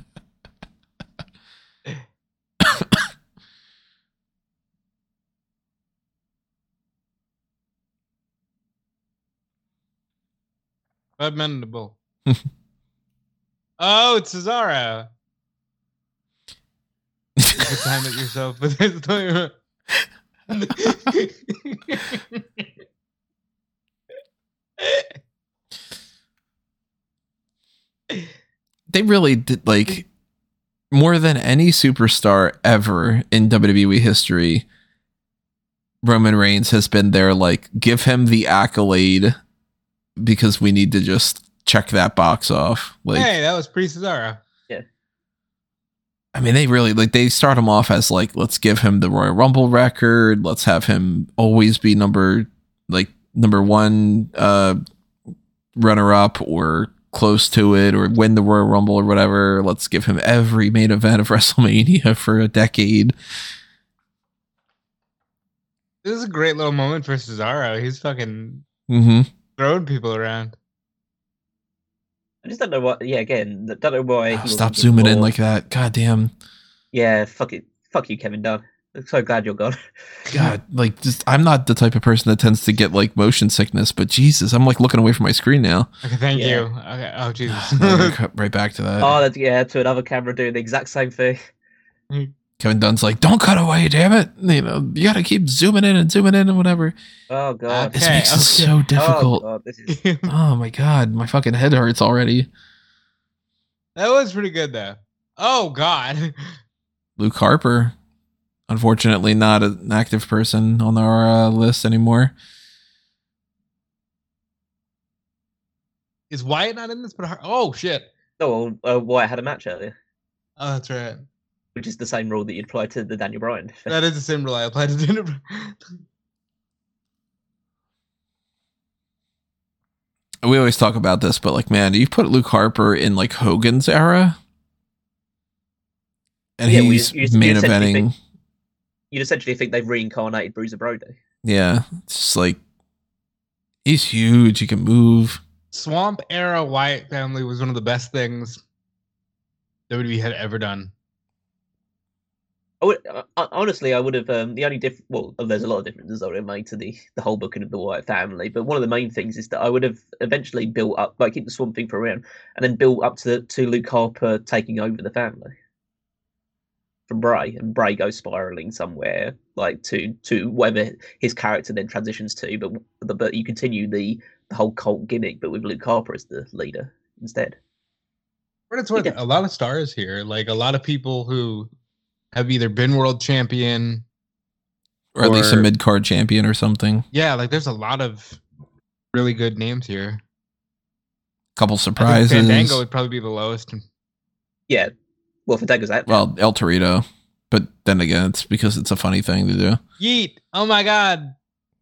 Commendable. Oh, it's Cesaro. You could time it yourself, but there's no. They really did, like, more than any superstar ever in WWE history. Roman Reigns has been there, like, give him the accolade because we need to just check that box off. Like, Hey, that was pre-Cesaro. I mean, they really, like, they start him off as, like, let's give him the Royal Rumble record. Let's have him always be number one runner up or close to it, or win the Royal Rumble or whatever. Let's give him every main event of WrestleMania for a decade. This is a great little moment for Cesaro. He's fucking Mm-hmm. throwing people around. I just don't know what. Yeah, again, don't know why. he Stop wasn't zooming in more- like that. God damn. Yeah, fuck it. Fuck you, Kevin Dunn. I'm so glad you're gone. God, like, just, I'm not the type of person that tends to get, like, motion sickness, but Jesus, I'm, like, looking away from my screen now. Okay, thank Yeah. you. Okay. Oh, Jesus. Now we're cut right back to that. Oh, that's, yeah, to another camera doing the exact same thing. Kevin Dunn's like, don't cut away, damn it. You know, you gotta keep zooming in and whatever. Oh god. This Okay, makes it okay. so Oh difficult. god, this is. Oh my God, my fucking head hurts already. That was pretty good, though. Oh, God. Luke Harper, unfortunately not an active person on our list anymore. Is Wyatt not in this? But oh, shit. Oh, Wyatt had a match earlier, Oh, that's right. which is the same rule that you'd apply to the Daniel Bryan. That is the same rule I applied to dinner. We always talk about this, but, like, man, you put Luke Harper in, like, Hogan's era, and Yeah, well, he's you main essentially eventing. You'd essentially think they've reincarnated Bruiser Brody. Yeah, it's just like, he's huge. He can move. Swamp era Wyatt family was one of the best things WWE had ever done. Honestly, I would have the only well, there's a lot of differences I would have made to the whole booking of the Wyatt family, but one of the main things is that I would have eventually built up, like, keep the Swamp Thing for around, and then built up to Luke Harper taking over the family from Bray, and Bray goes spiraling somewhere, like to whatever his character then transitions to, but you continue the whole cult gimmick, but with Luke Harper as the leader instead. But it's worth a lot of stars here. Like, a lot of people who have either been world champion Or at least a Or- mid-card champion or something. Yeah, like there's a lot of really good names here. Couple I think surprises. Fandango would probably be the lowest. Yeah, well, Fandango's out. Well, El Torito. But then again, it's because it's a funny thing to do. Yeet! Oh my God!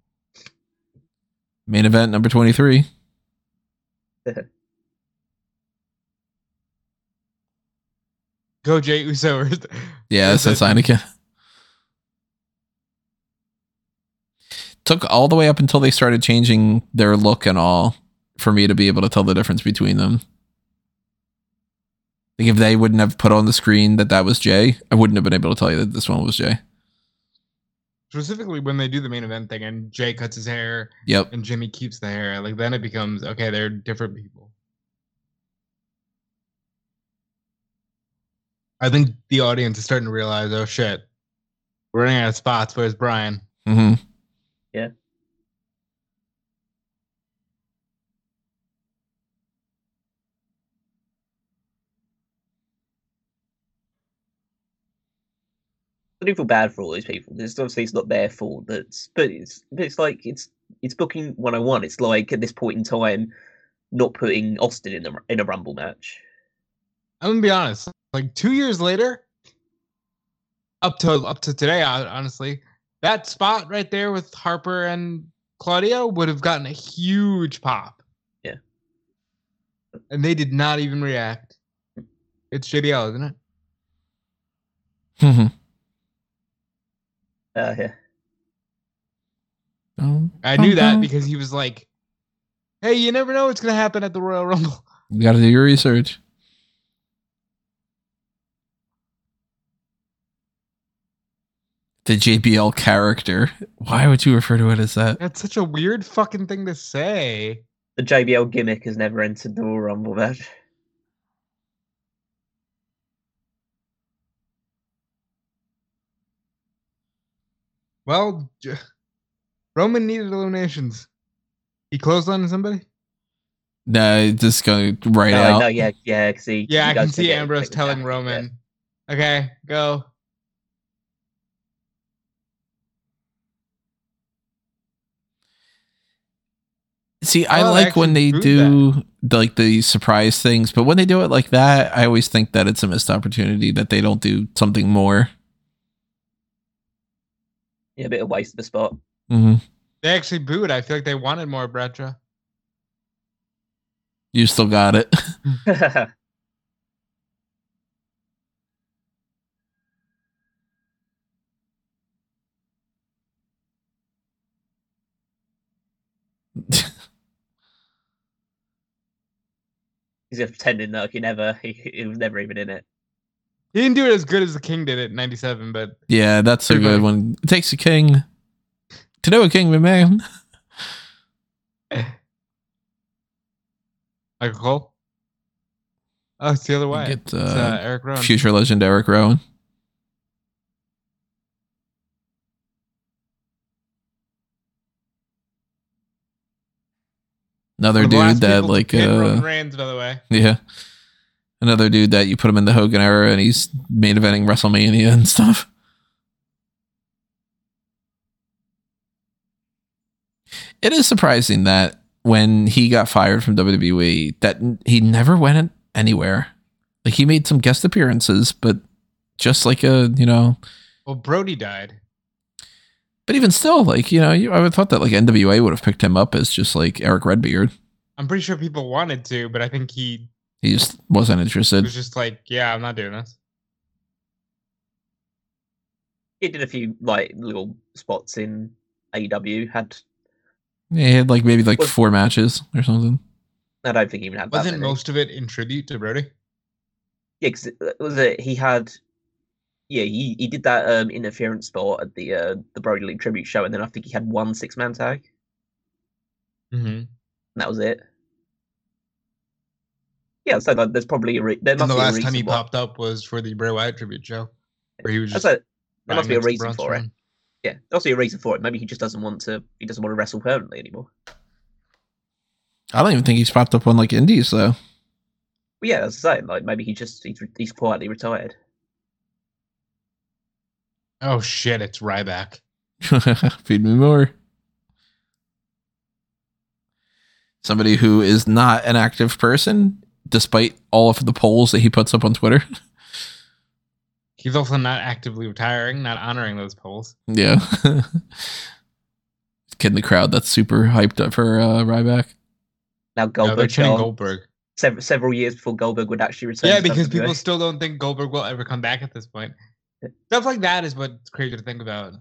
Main event number 23. Go Jay Uso. Yeah, Is that's it- Heineken. Took all the way up until they started changing their look and all for me to be able to tell the difference between them. Like, if they wouldn't have put on the screen that was Jay, I wouldn't have been able to tell you that this one was Jay. Specifically when they do the main event thing and Jay cuts his hair Yep. and Jimmy keeps the hair, like then it becomes okay, they're different people. I think the audience is starting to realize, oh shit, we're running out of spots. Where's Brian? hmm Yeah. I do feel bad for all these people because obviously it's not their fault. But it's like it's booking 101. It's like at this point in time, not putting Austin in a Rumble match. I'm gonna be honest. Like 2 years later, up to today, honestly, that spot right there with Harper and Claudio would have gotten a huge pop. Yeah. And they did not even react. It's JBL, isn't it? Yeah. I knew that because he was like, hey, you never know what's going to happen at the Royal Rumble. You got to do your research. The JBL character. Why would you refer to it as that? That's such a weird fucking thing to say. The JBL gimmick has never entered the Royal Rumble match. Well, Roman needed eliminations. He clotheslined somebody? No, just go right out. No, yeah, because I can see Ambrose telling Roman, okay, go. See, I like when they do the surprise things, but when they do it like that, I always think that it's a missed opportunity that they don't do something more. Yeah, a bit of waste of the spot. Mm-hmm. They actually booed. I feel like they wanted more Bradshaw. You still got it. He's just pretending like he was never even in it. He didn't do it as good as the King did it in '97, but yeah, that's so good when it takes a king to know a king, man. Michael Cole. Oh, it's the other way. Get Eric Rowan. Future legend Eric Rowan. Another dude that like Roman Reigns, by the way. Yeah. Another dude that you put him in the Hogan era and he's main eventing WrestleMania and stuff. It is surprising that when he got fired from WWE that he never went anywhere. Like he made some guest appearances, but just like Well, Brody died. But even still, like, I would have thought that like NWA would have picked him up as just like Eric Redbeard. I'm pretty sure people wanted to, but I think he just wasn't interested. Was just like, yeah, I'm not doing this. He did a few like little spots in AEW. He had like maybe 4 matches or something. I don't think he even had. Wasn't most of it in tribute to Brody? Yeah, because he had. Yeah, he did that interference spot at the Brody Lee tribute show, and then I think he had 1 6-man tag. Mm-hmm. And that was it. Yeah, so there's probably the last time he popped up was for the Bray Wyatt tribute show, where he was just. There must be a reason for it. Yeah, there must be a reason for it. Maybe he just doesn't want to. He doesn't want to wrestle permanently anymore. I don't even think he's popped up on like indies though. Well, yeah, that's the same. Like maybe he's quietly retired. Oh shit! It's Ryback. Feed me more. Somebody who is not an active person, despite all of the polls that he puts up on Twitter. He's also not actively retiring, not honoring those polls. Yeah. Kid in the crowd that's super hyped up for Ryback. Now Goldberg. They're chanting Goldberg. Several years before Goldberg would actually return. Yeah, because people still don't think Goldberg will ever come back at this point. Stuff like that is what's crazy to think about.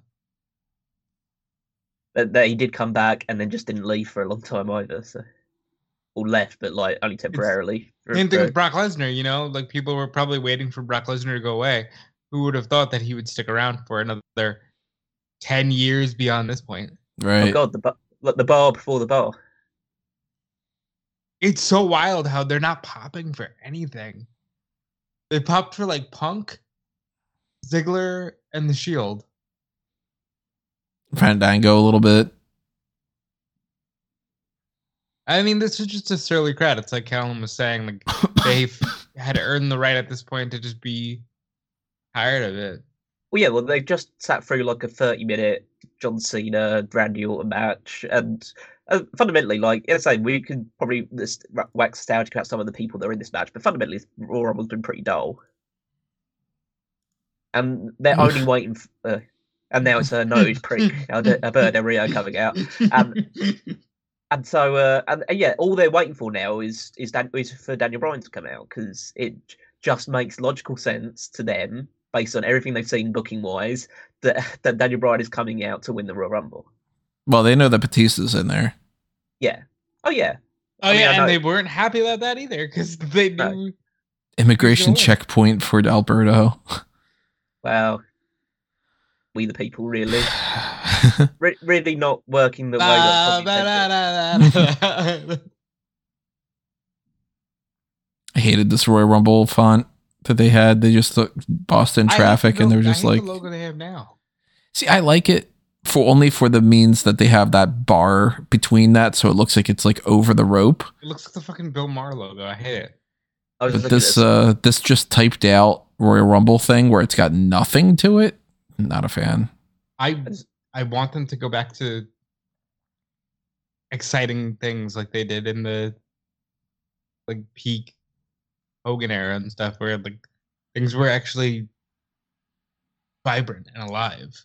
That he did come back and then just didn't leave for a long time either. So, or left, but like only temporarily. Same thing with Brock Lesnar. Like people were probably waiting for Brock Lesnar to go away. Who would have thought that he would stick around for another 10 years beyond this point? Right. Oh God, the bar before the bar. It's so wild how they're not popping for anything. They popped for like Punk, Ziggler, and The Shield. Fandango a little bit. I mean, this was just a surly crowd. It's like Callum was saying, like they had earned the right at this point to just be tired of it. Well, yeah, they just sat through like a 30-minute John Cena, Randy Orton match, and fundamentally, like I say, we could probably wax nostalgic about some of the people that are in this match, but fundamentally, Raw Rumble's been pretty dull. and they're only waiting. And now it's a nose prick, Alberto Del Rio coming out. And so, yeah, all they're waiting for now is for Daniel Bryan to come out, because it just makes logical sense to them, based on everything they've seen booking wise, that Daniel Bryan is coming out to win the Royal Rumble. Well, they know that Batista's in there. Yeah. Oh yeah. Oh yeah, and they weren't happy about that either, because they knew immigration checkpoint for Alberto. Well, we the people, really. Really not working the way that I hated this Royal Rumble font that they had. They just looked Boston Traffic, and they're just like the logo they have now. See, I like it only for the means that they have that bar between that, so it looks like it's like over the rope. It looks like the fucking Bill Maher logo. I hate it. But this just typed out Royal Rumble thing where it's got nothing to it. Not a fan. I want them to go back to exciting things like they did in the like peak Hogan era and stuff, where like things were actually vibrant and alive.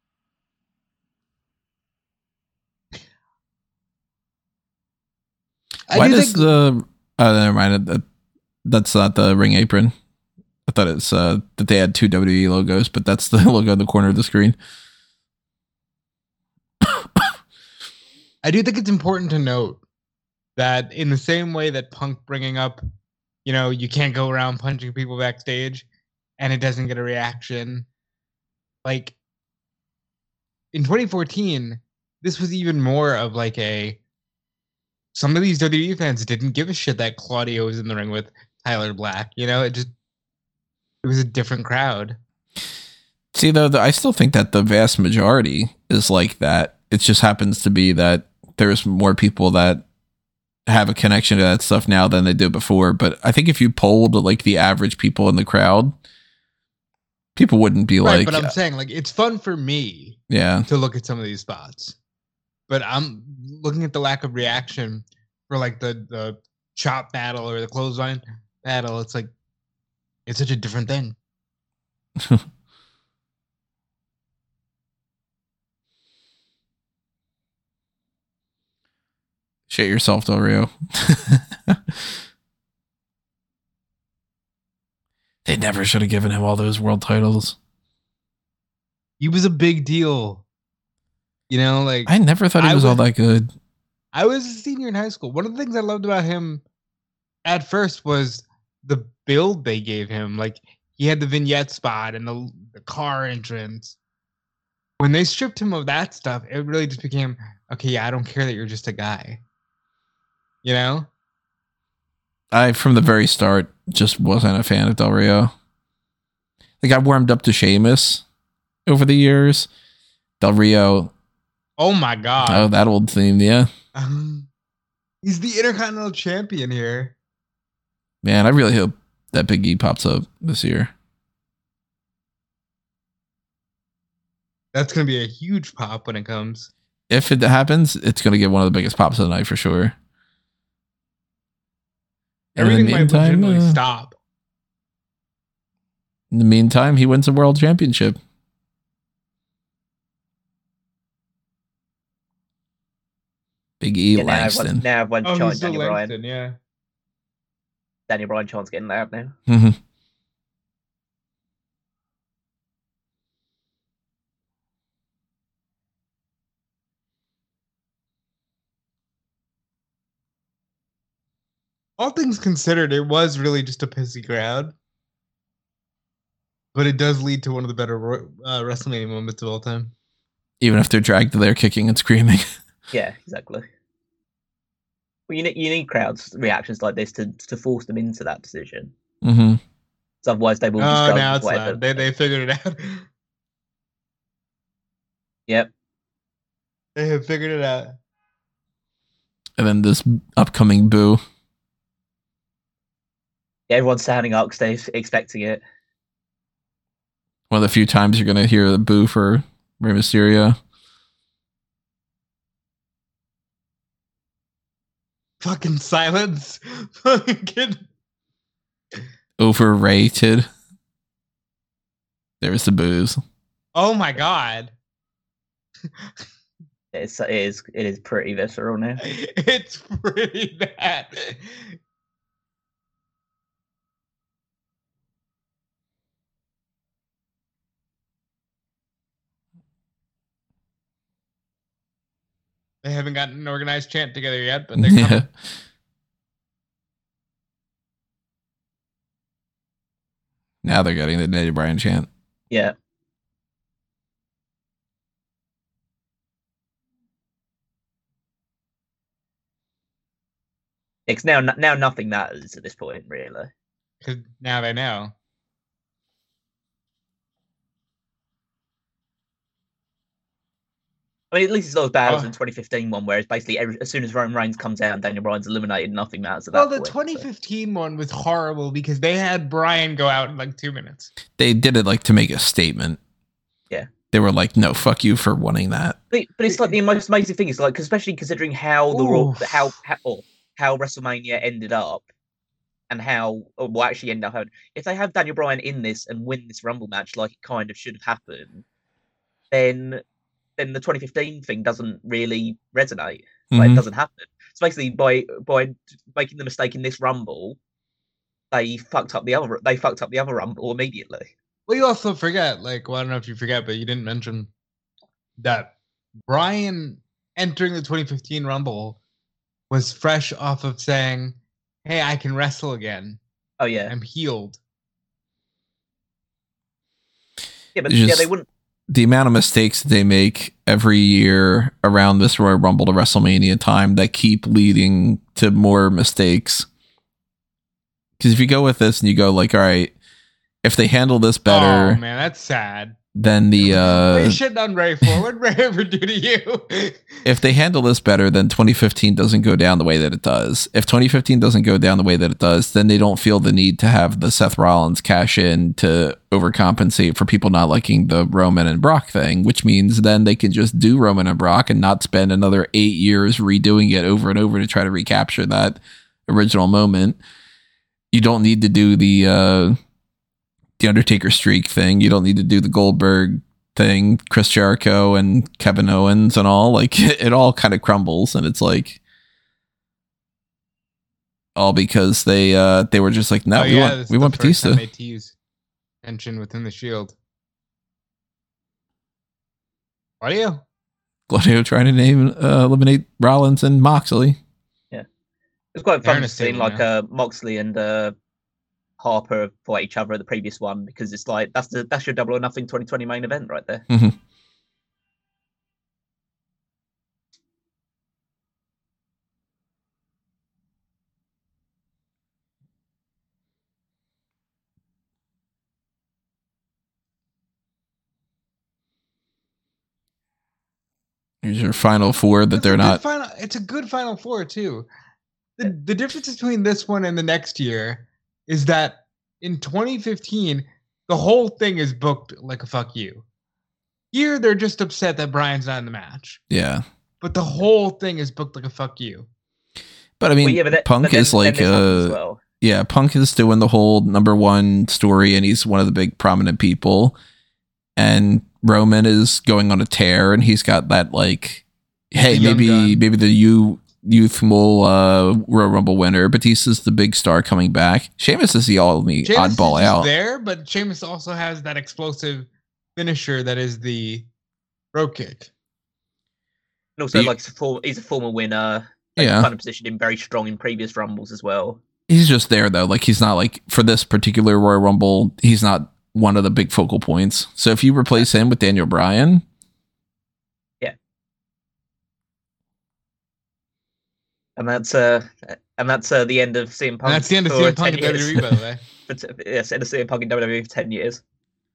Why does the never mind, that's not the ring apron. I thought it's that they had two WWE logos, but that's the logo in the corner of the screen. I do think it's important to note that in the same way that Punk bringing up, you can't go around punching people backstage and it doesn't get a reaction. Like in 2014, this was even more of like some of these WWE fans didn't give a shit that Claudio was in the ring with Tyler Black. It was a different crowd. See, though, I still think that the vast majority is like that. It just happens to be that there's more people that have a connection to that stuff now than they did before. But I think if you polled like the average people in the crowd, people wouldn't be right, like. But I'm saying like it's fun for me, to look at some of these spots. But I'm looking at the lack of reaction for like the chop battle or the clothesline battle. It's like it's such a different thing. Shit yourself, Del Rio. They never should have given him all those world titles. He was a big deal. Like I never thought he was all that good. I was a senior in high school. One of the things I loved about him at first was the build they gave him. Like he had the vignette spot and the car entrance. When they stripped him of that stuff, it really just became, okay, yeah, I don't care that you're just a guy. I, from the very start, just wasn't a fan of Del Rio. Like I warmed up to Sheamus over the years. Del Rio. Oh my God. Oh, that old theme, yeah. He's the Intercontinental Champion here. Man, I really hope that Big E pops up this year. That's going to be a huge pop when it comes. If it happens, it's going to get one of the biggest pops of the night for sure. Everything might legitimately stop. In the meantime, he wins a world championship. Big E Langston. Now everyone's chanting Daniel Langston, Bryan. Yeah. Daniel Bryan chant's getting loud now. Mm-hmm. All things considered, it was really just a pissy crowd. But it does lead to one of the better WrestleMania moments of all time. Even if they're dragged there kicking and screaming. Yeah, exactly. Well, you need crowds reactions like this to force them into that decision. Mm-hmm. So otherwise they will just go now it's whatever. loud. They figured it out. Yep. They have figured it out. And then this upcoming boo. Yeah, everyone's standing up because they're expecting it. One of the few times you're going to hear the boo for Rey Mysterio. Fucking silence. Fucking Overrated. There's the booze. Oh my god. It is pretty visceral now. It's pretty bad. They haven't gotten an organized chant together yet, but they're coming. Yeah. Now they're getting the Daniel Bryan chant. Yeah. It's now nothing matters at this point, really. Because now they know. I mean, at least it's not as bad as the 2015 one, where it's basically as soon as Roman Reigns comes out and Daniel Bryan's eliminated, nothing matters at that point. Well, the 2015 one was horrible because they had Bryan go out in like 2 minutes. They did it like to make a statement. Yeah. They were like, no, fuck you for wanting that. But it's like the most amazing thing is like, especially considering how how WrestleMania ended up and how what actually ended up happening. If they have Daniel Bryan in this and win this Rumble match like it kind of should have happened, then the 2015 thing doesn't really resonate. Like, it doesn't happen. So basically, by making the mistake in this Rumble, they fucked up the other Rumble immediately. Well, you also forget, like, well, I don't know if you forget, but you didn't mention that Bryan entering the 2015 Rumble was fresh off of saying, "Hey, I can wrestle again. Oh yeah, I'm healed." Yeah, but they wouldn't. The amount of mistakes that they make every year around this Royal Rumble to WrestleMania time that keep leading to more mistakes. Because if you go with this and you go like, all right, if they handle this better, oh man, that's sad. Then they shitting on Ray for what Ray ever do to you? If they handle this better, then 2015 doesn't go down the way that it does. If 2015 doesn't go down the way that it does, then they don't feel the need to have the Seth Rollins cash in to overcompensate for people not liking the Roman and Brock thing, which means then they can just do Roman and Brock and not spend another 8 years redoing it over and over to try to recapture that original moment. You don't need to do the Undertaker streak thing. You don't need to do the Goldberg thing, Chris Jericho and Kevin Owens and all. Like, it all kind of crumbles, and it's like all because they were just like, no, we want Batista. They tease tension within the Shield. Claudio trying to eliminate Rollins and Moxley. Yeah, it's quite fun to see like Moxley and Harper fight each other at the previous one, because it's like that's your Double or Nothing 2020 main event right there. Mm-hmm. Here's your final four that they're not. It's a good final four too. The difference between this one and the next year is that in 2015, the whole thing is booked like a fuck you. Here, they're just upset that Bryan's not in the match. Yeah. But the whole thing is booked like a fuck you. But I mean, Punk is like yeah, Punk is doing the whole number one story, and he's one of the big prominent people. And Roman is going on a tear, and he's got that like, hey, maybe the youthful Royal Rumble winner. Batista's the big star coming back. Sheamus is the oddball out there, but Sheamus also has that explosive finisher that is the rope kick. And also, he's a former winner. Yeah, kind of positioned him very strong in previous Rumbles as well. He's just there though. Like, he's not like, for this particular Royal Rumble, he's not one of the big focal points. So if you replace him with Daniel Bryan, and that's the end of CM Punk. And that's the end of CM Punk in WWE, by the way. Yes, end of CM Punk in WWE for 10 years.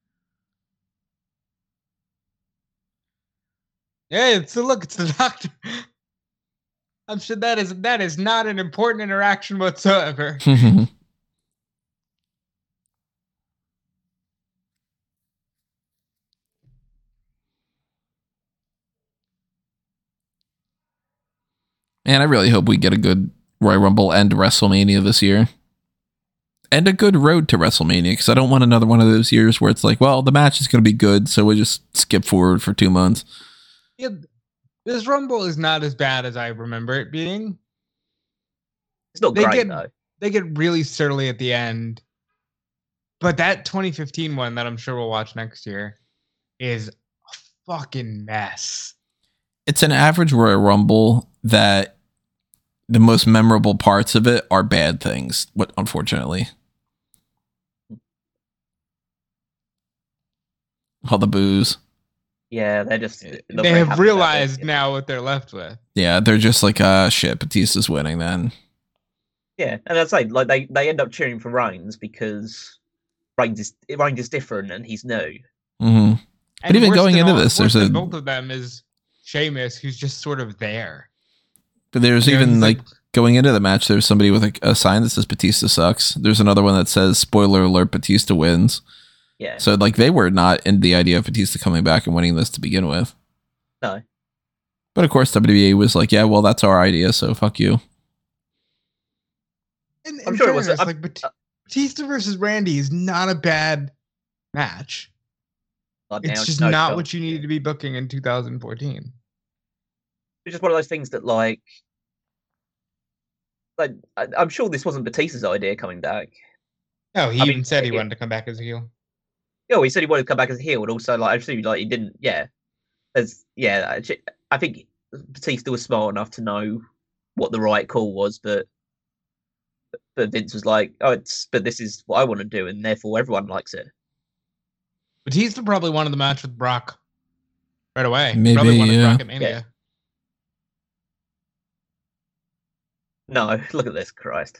Yeah, it's the Doctor. I'm sure that is not an important interaction whatsoever. Man, I really hope we get a good Royal Rumble and WrestleMania this year. And a good road to WrestleMania, because I don't want another one of those years where it's like, well, the match is going to be good, so we'll just skip forward for 2 months. Yeah, this Rumble is not as bad as I remember it being. It's not great though. They get really surly at the end. But that 2015 one that I'm sure we'll watch next year is a fucking mess. It's an average Royal Rumble that the most memorable parts of it are bad things, unfortunately. All the boos. Yeah, they're just... They have realized now what they're left with. Yeah, they're just like, shit, Batista's winning then. Yeah, and I'd say, like, they end up cheering for Reigns because Reigns is different and he's new. Mm-hmm. But even going into this, there's both of them is Sheamus, who's just sort of there. But there's even like going into the match, there's somebody with a sign that says Batista sucks. There's another one that says spoiler alert, Batista wins. Yeah. So like they were not in the idea of Batista coming back and winning this to begin with. No. But of course WWE was like, yeah, well that's our idea, so fuck you. I'm sure it was like Batista versus Randy is not a bad match. It's just not what you needed to be booking in 2014. It's just one of those things that like I'm sure this wasn't Batista's idea coming back. No, he even said he wanted to come back as a heel. Yeah, he said he wanted to come back as a heel, and also like actually like he didn't. Yeah, I think Batista was smart enough to know what the right call was, but Vince was like, but this is what I want to do, and therefore everyone likes it. Batista probably wanted the match with Brock right away. Maybe, probably wanted Brock at Mania. Yeah. No, look at this, Christ.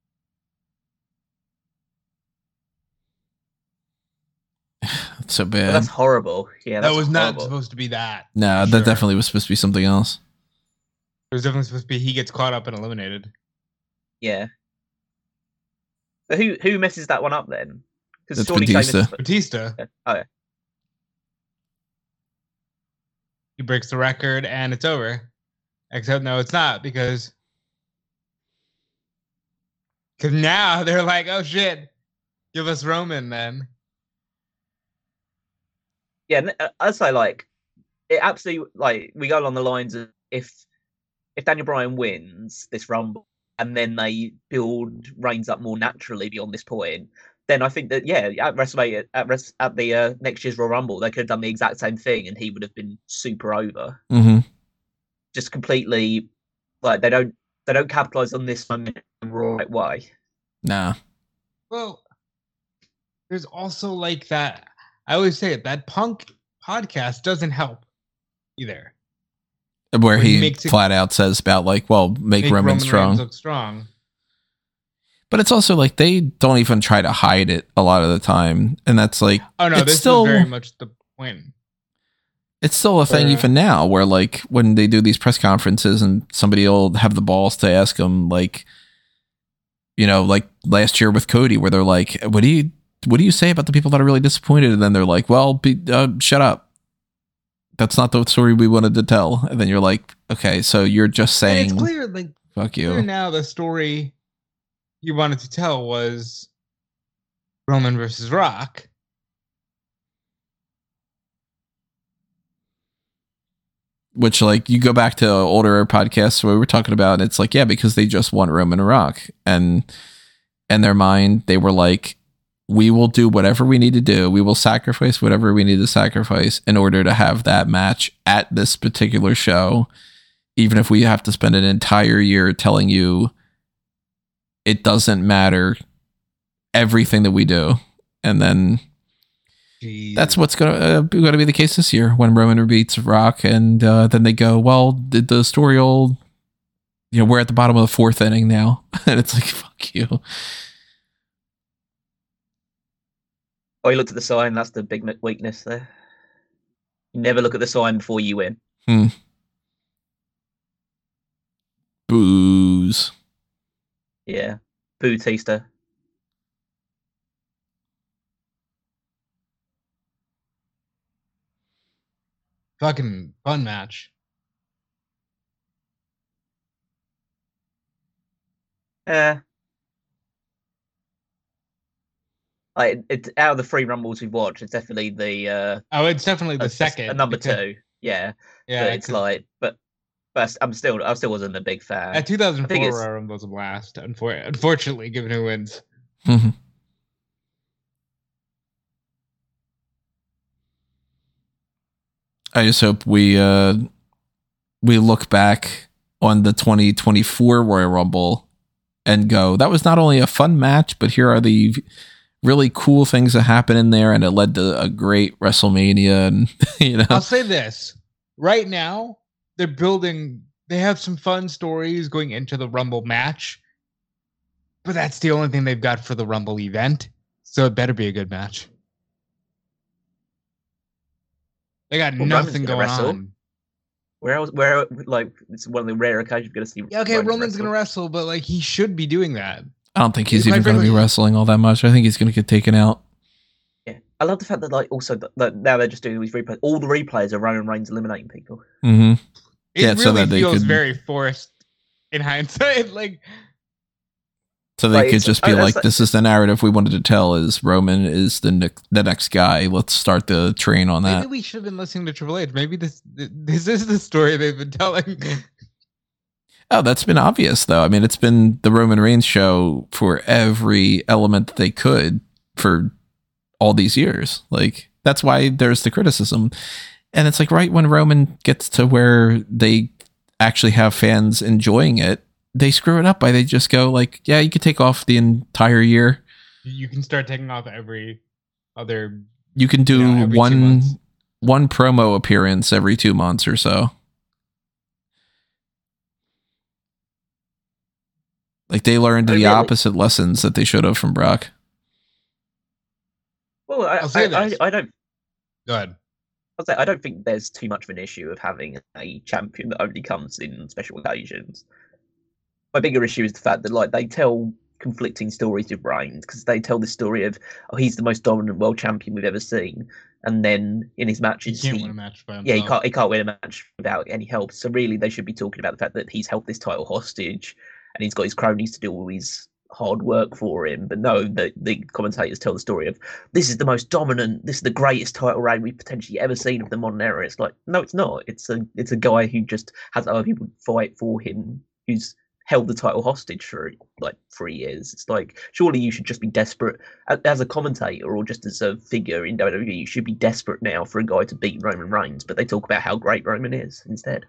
That's so bad. But that's horrible. Yeah, that was not supposed to be that. No, that definitely was supposed to be something else. It was definitely supposed to be he gets caught up and eliminated. Yeah. But who messes that one up then? That's Batista. Batista. Yeah. Oh yeah. He breaks the record and it's over. Except no, it's not because now they're like, oh shit, give us Roman then. Yeah, I'd say like it absolutely like we go along the lines of if Daniel Bryan wins this Rumble and then they build Reigns up more naturally beyond this point, then I think that at WrestleMania at the next year's Royal Rumble they could have done the exact same thing and he would have been super over. Mm-hmm. Just completely like they don't capitalize on this momentum the right way. Nah. Well, there's also like that. I always say it. That Punk podcast doesn't help either. Where he flat out says about like, well, make Roman strong. Reigns look strong. But it's also like they don't even try to hide it a lot of the time, and that's like, oh no, this is very much the point. It's still a thing even now, where like when they do these press conferences and somebody will have the balls to ask them, like, you know, like last year with Cody, where they're like, what do you say about the people that are really disappointed? And then they're like, well, shut up. That's not the story we wanted to tell. And then you're like, okay, so you're just saying, and it's clear, like, fuck you. Clear now the story you wanted to tell was Roman versus Rock. Which, like, you go back to older podcasts where we were talking about, and it's like, yeah, because they just want Roman and Rock. And in their mind, they were like, we will do whatever we need to do. We will sacrifice whatever we need to sacrifice in order to have that match at this particular show. Even if we have to spend an entire year telling you it doesn't matter everything that we do. And then that's what's going to be the case this year when Roman beats Rock. And then they go, well, did the story old, you know, we're at the bottom of the fourth inning now. And it's like, fuck you. Oh, you looked at the sign. That's the big weakness there. You never look at the sign before you win. Booze. Yeah. Batista. Fucking fun match. Yeah. Out of the 3 Rumbles we've watched, it's definitely the it's definitely the second. a number 2. Yeah. Yeah. But it's like, but I still wasn't a big fan. That 2004 Royal Rumble was a blast. Unfortunately, given who wins. I just hope we look back on the 2024 Royal Rumble and go, that was not only a fun match, but here are the really cool things that happen in there, and it led to a great WrestleMania. And I'll say this right now: they're building. They have some fun stories going into the Rumble match, but that's the only thing they've got for the Rumble event. So it better be a good match. They got nothing going on. Where like it's one of the rare occasions you're gonna see. Yeah, okay, Roman's gonna wrestle, but like he should be doing that. I don't think he's even going to be wrestling all that much. I think he's going to get taken out. Yeah, I love the fact that like also that now they're just doing these replays. All the replays are Roman Reigns eliminating people. Mm-hmm. It really so that feels very forced in hindsight. Like, so they could just be like, "This is the narrative we wanted to tell: is Roman is the next guy. Let's start the train on that." Maybe we should have been listening to Triple H. Maybe this is the story they've been telling. Oh, that's been obvious, though. I mean, it's been the Roman Reigns show for every element that they could for all these years. Like, that's why there's the criticism. And it's like right when Roman gets to where they actually have fans enjoying it, they screw it up by they just go like, yeah, you could take off the entire year. You can start taking off every other... You can do one promo appearance every 2 months or so. Like, they learned the opposite lessons that they should have from Brock. Well, I don't... Go ahead. I'll say I don't think there's too much of an issue of having a champion that only comes in special occasions. My bigger issue is the fact that like they tell conflicting stories with Reigns, because they tell the story of, oh, he's the most dominant world champion we've ever seen, and then in his matches he can't win a match by himself. he can't win a match without any help. So really they should be talking about the fact that he's held this title hostage and he's got his cronies to do all his hard work for him. But no, the commentators tell the story of, this is the most dominant, this is the greatest title reign we've potentially ever seen of the modern era. It's like, no, it's not. It's a guy who just has other people fight for him, who's held the title hostage for like 3 years. It's like, surely you should just be desperate as a commentator or just as a figure in WWE. You should be desperate now for a guy to beat Roman Reigns, but they talk about how great Roman is instead.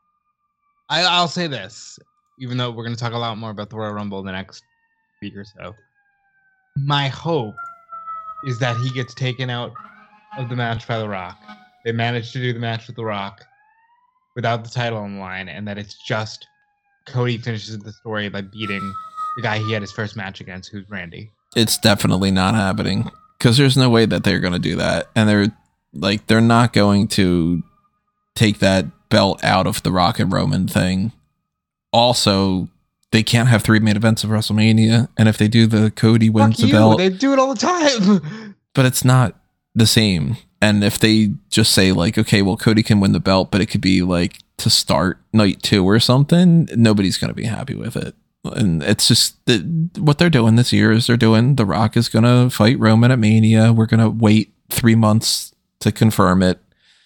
I'll say this, even though we're going to talk a lot more about the Royal Rumble in the next week or so. My hope is that he gets taken out of the match by The Rock. They managed to do the match with The Rock without the title on the line, and that it's just Cody finishes the story by beating the guy he had his first match against, who's Randy. It's definitely not happening, because there's no way that they're going to do that. And they're not going to take that belt out of the Rock and Roman thing. Also, they can't have 3 main events of WrestleMania, and if they do, the Cody wins the belt. They do it all the time. But it's not the same. And if they just say like, okay, well, Cody can win the belt, but it could be like to start night 2 or something, nobody's going to be happy with it. And it's just what they're doing this year is they're doing, The Rock is going to fight Roman at Mania. We're going to wait 3 months to confirm it.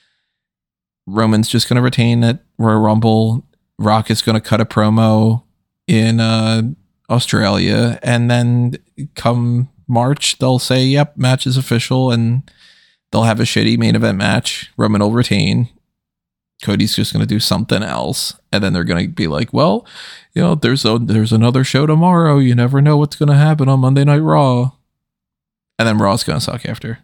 Roman's just going to retain at Royal Rumble. Rock is going to cut a promo in Australia, and then come March they'll say, yep, match is official, and they'll have a shitty main event match. Roman will retain. Cody's just going to do something else, and then they're going to be like, well, you know, there's another show tomorrow. You never know what's going to happen on Monday Night Raw. And then Raw's going to suck after.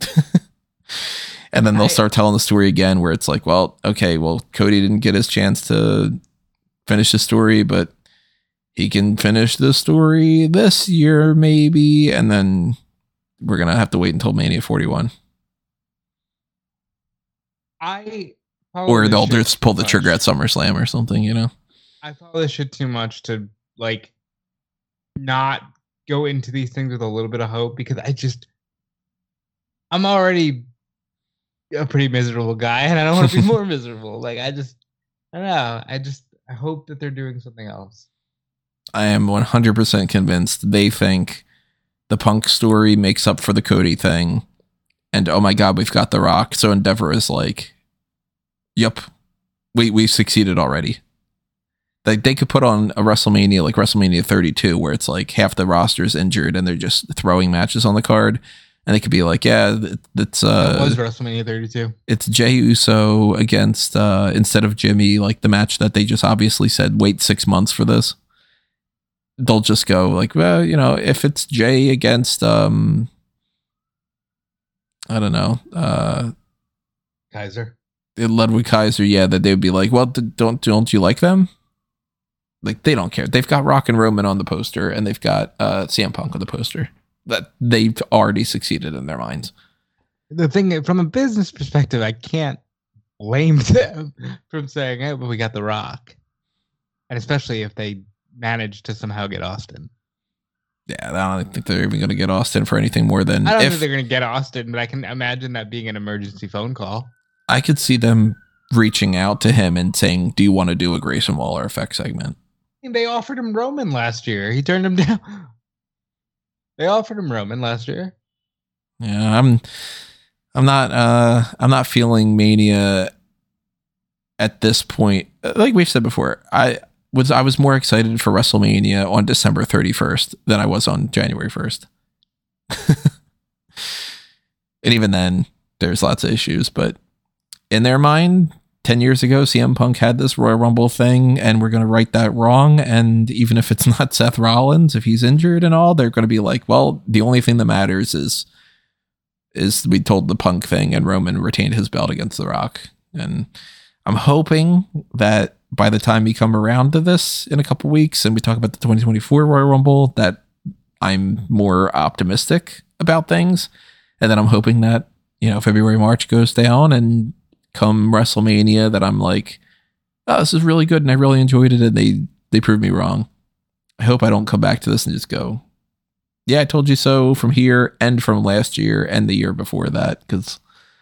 And then they'll start telling the story again where it's like, well, okay, well, Cody didn't get his chance to finish the story, but he can finish the story this year, maybe. And then we're going to have to wait until Mania 41. Or they'll just pull the trigger at SummerSlam or something, you know? I follow this shit too much to, like, not go into these things with a little bit of hope, because I'm already a pretty miserable guy, and I don't want to be more miserable. Like, I don't know. I hope that they're doing something else. I am 100% convinced they think the Punk story makes up for the Cody thing. And oh my God, we've got The Rock. So Endeavor is like, yep, we succeeded already. Like they could put on a WrestleMania like WrestleMania 32, where it's like half the roster's injured and they're just throwing matches on the card. And they could be like, yeah, that's That was WrestleMania 32. It's Jey Uso against instead of Jimmy, like the match that they just obviously said wait 6 months for this. They'll just go like, well, you know, if it's Jey against I don't know, Kaiser. Ludwig Kaiser, yeah, that they would be like, well, don't you like them? Like they don't care. They've got Rock and Roman on the poster, and they've got CM Punk on the poster. That they've already succeeded in their minds. The thing, from a business perspective, I can't blame them from saying, "Hey, but we got The Rock," and especially if they manage to somehow get Austin. Yeah, I don't think they're even going to get Austin for anything more than. I don't think they're going to get Austin, but I can imagine that being an emergency phone call. I could see them reaching out to him and saying, "Do you want to do a Grayson Waller effect segment?" I mean, they offered him Roman last year. He turned him down. They offered him Roman last year. Yeah, I'm not feeling Mania at this point. Like we've said before, I was more excited for WrestleMania on December 31st than I was on January 1st. And even then, there's lots of issues, but in their mind, 10 years ago, CM Punk had this Royal Rumble thing, and we're going to right that wrong. And even if it's not Seth Rollins, if he's injured and all, they're going to be like, well, the only thing that matters is we told the Punk thing, and Roman retained his belt against The Rock. And I'm hoping that by the time we come around to this in a couple weeks and we talk about the 2024 Royal Rumble, that I'm more optimistic about things. And then I'm hoping that, you know, February, March goes down, and come WrestleMania that I'm like, oh, this is really good and I really enjoyed it, and they proved me wrong. I hope I don't come back to this and just go, yeah, I told you so from here and from last year and the year before that, because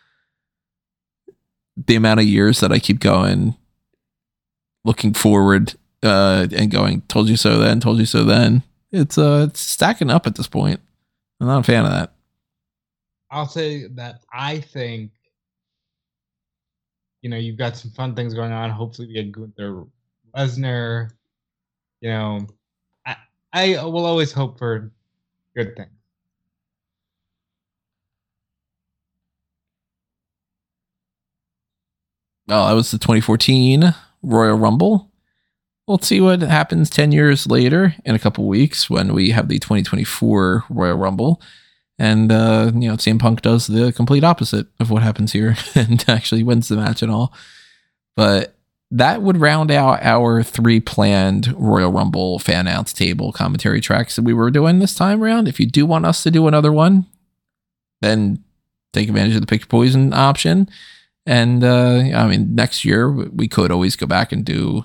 the amount of years that I keep going, looking forward and going, told you so then, it's stacking up at this point. I'm not a fan of that. I'll say that I think, you know, you've got some fun things going on. Hopefully we get Gunther Lesnar. You know, I will always hope for good things. Well, that was the 2014 Royal Rumble. We'll see what happens 10 years later in a couple weeks when we have the 2024 Royal Rumble. And, you know, CM Punk does the complete opposite of what happens here and actually wins the match and all. But that would round out our 3 planned Royal Rumble fan announce table commentary tracks that we were doing this time around. If you do want us to do another one, then take advantage of the Pick Your Poison option. And, I mean, next year we could always go back and do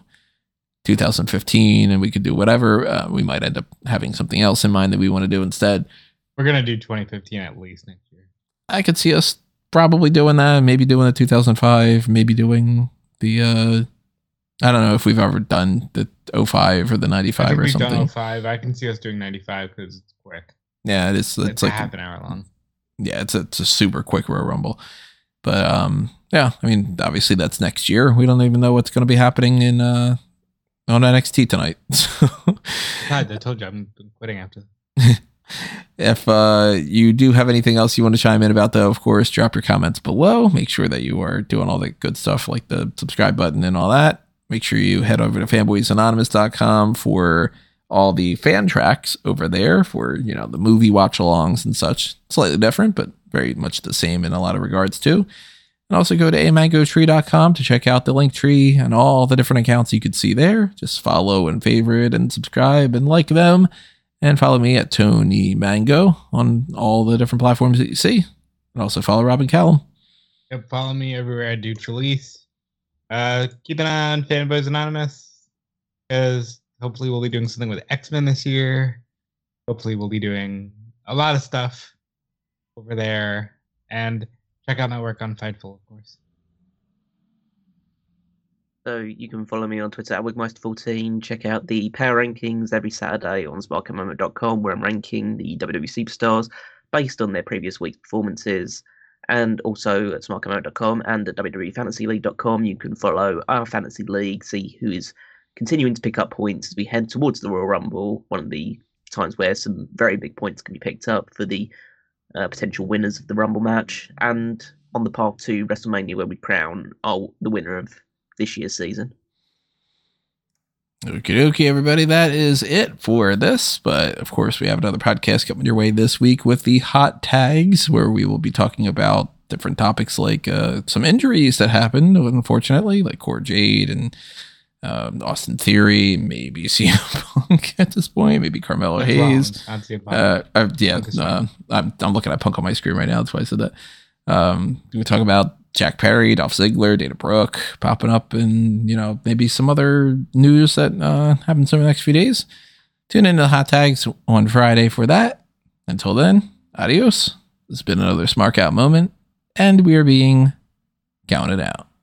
2015, and we could do whatever. We might end up having something else in mind that we want to do instead. We're going to do 2015 at least next year. I could see us probably doing that, maybe doing the 2005, maybe doing the, I don't know if we've ever done the 05 or the 95 I think or we've something. done 05. I can see us doing 95 because it's quick. Yeah, it's like half an hour long. Yeah, it's a super quick Royal Rumble. But, yeah, I mean, obviously that's next year. We don't even know what's going to be happening in, on NXT tonight. God, I told you I'm quitting after. If you do have anything else you want to chime in about, though, of course, drop your comments below. Make sure that you are doing all the good stuff like the subscribe button and all that. Make sure you head over to fanboysanonymous.com for all the fan tracks over there for, you know, the movie watch-alongs and such. Slightly different, but very much the same in a lot of regards, too. And also go to amangotree.com to check out the link tree and all the different accounts you could see there. Just follow and favorite and subscribe and like them. And follow me at Tony Mango on all the different platforms that you see. And also follow Robin Callum. Yep, follow me everywhere I do Trelease. Keep an eye on Fanboys Anonymous, because hopefully we'll be doing something with X-Men this year. Hopefully we'll be doing a lot of stuff over there. And check out my work on Fightful, of course. So you can follow me on Twitter at Wigmeister14. Check out the Power Rankings every Saturday on SparkMoment.com, where I'm ranking the WWE superstars based on their previous week's performances. And also at SmartCommand.com and at WWEFantasyLeague.com, you can follow our fantasy league, see who is continuing to pick up points as we head towards the Royal Rumble, one of the times where some very big points can be picked up for the potential winners of the Rumble match, and on the path to WrestleMania, where we crown the winner of this year's season. Okie dokie, everybody. That is it for this. But of course, we have another podcast coming your way this week with the hot tags, where we will be talking about different topics like some injuries that happened, unfortunately, like Cora Jade and Austin Theory, maybe CM Punk at this point, maybe Carmelo Hayes. I'm looking at Punk on my screen right now. That's why I said that. We talk about Jack Perry, Dolph Ziggler, Dana Brooke popping up, and maybe some other news that happens over the next few days. Tune into the hot tags on Friday for that. Until then, adios. This has been another Smart Out moment, and we are being counted out.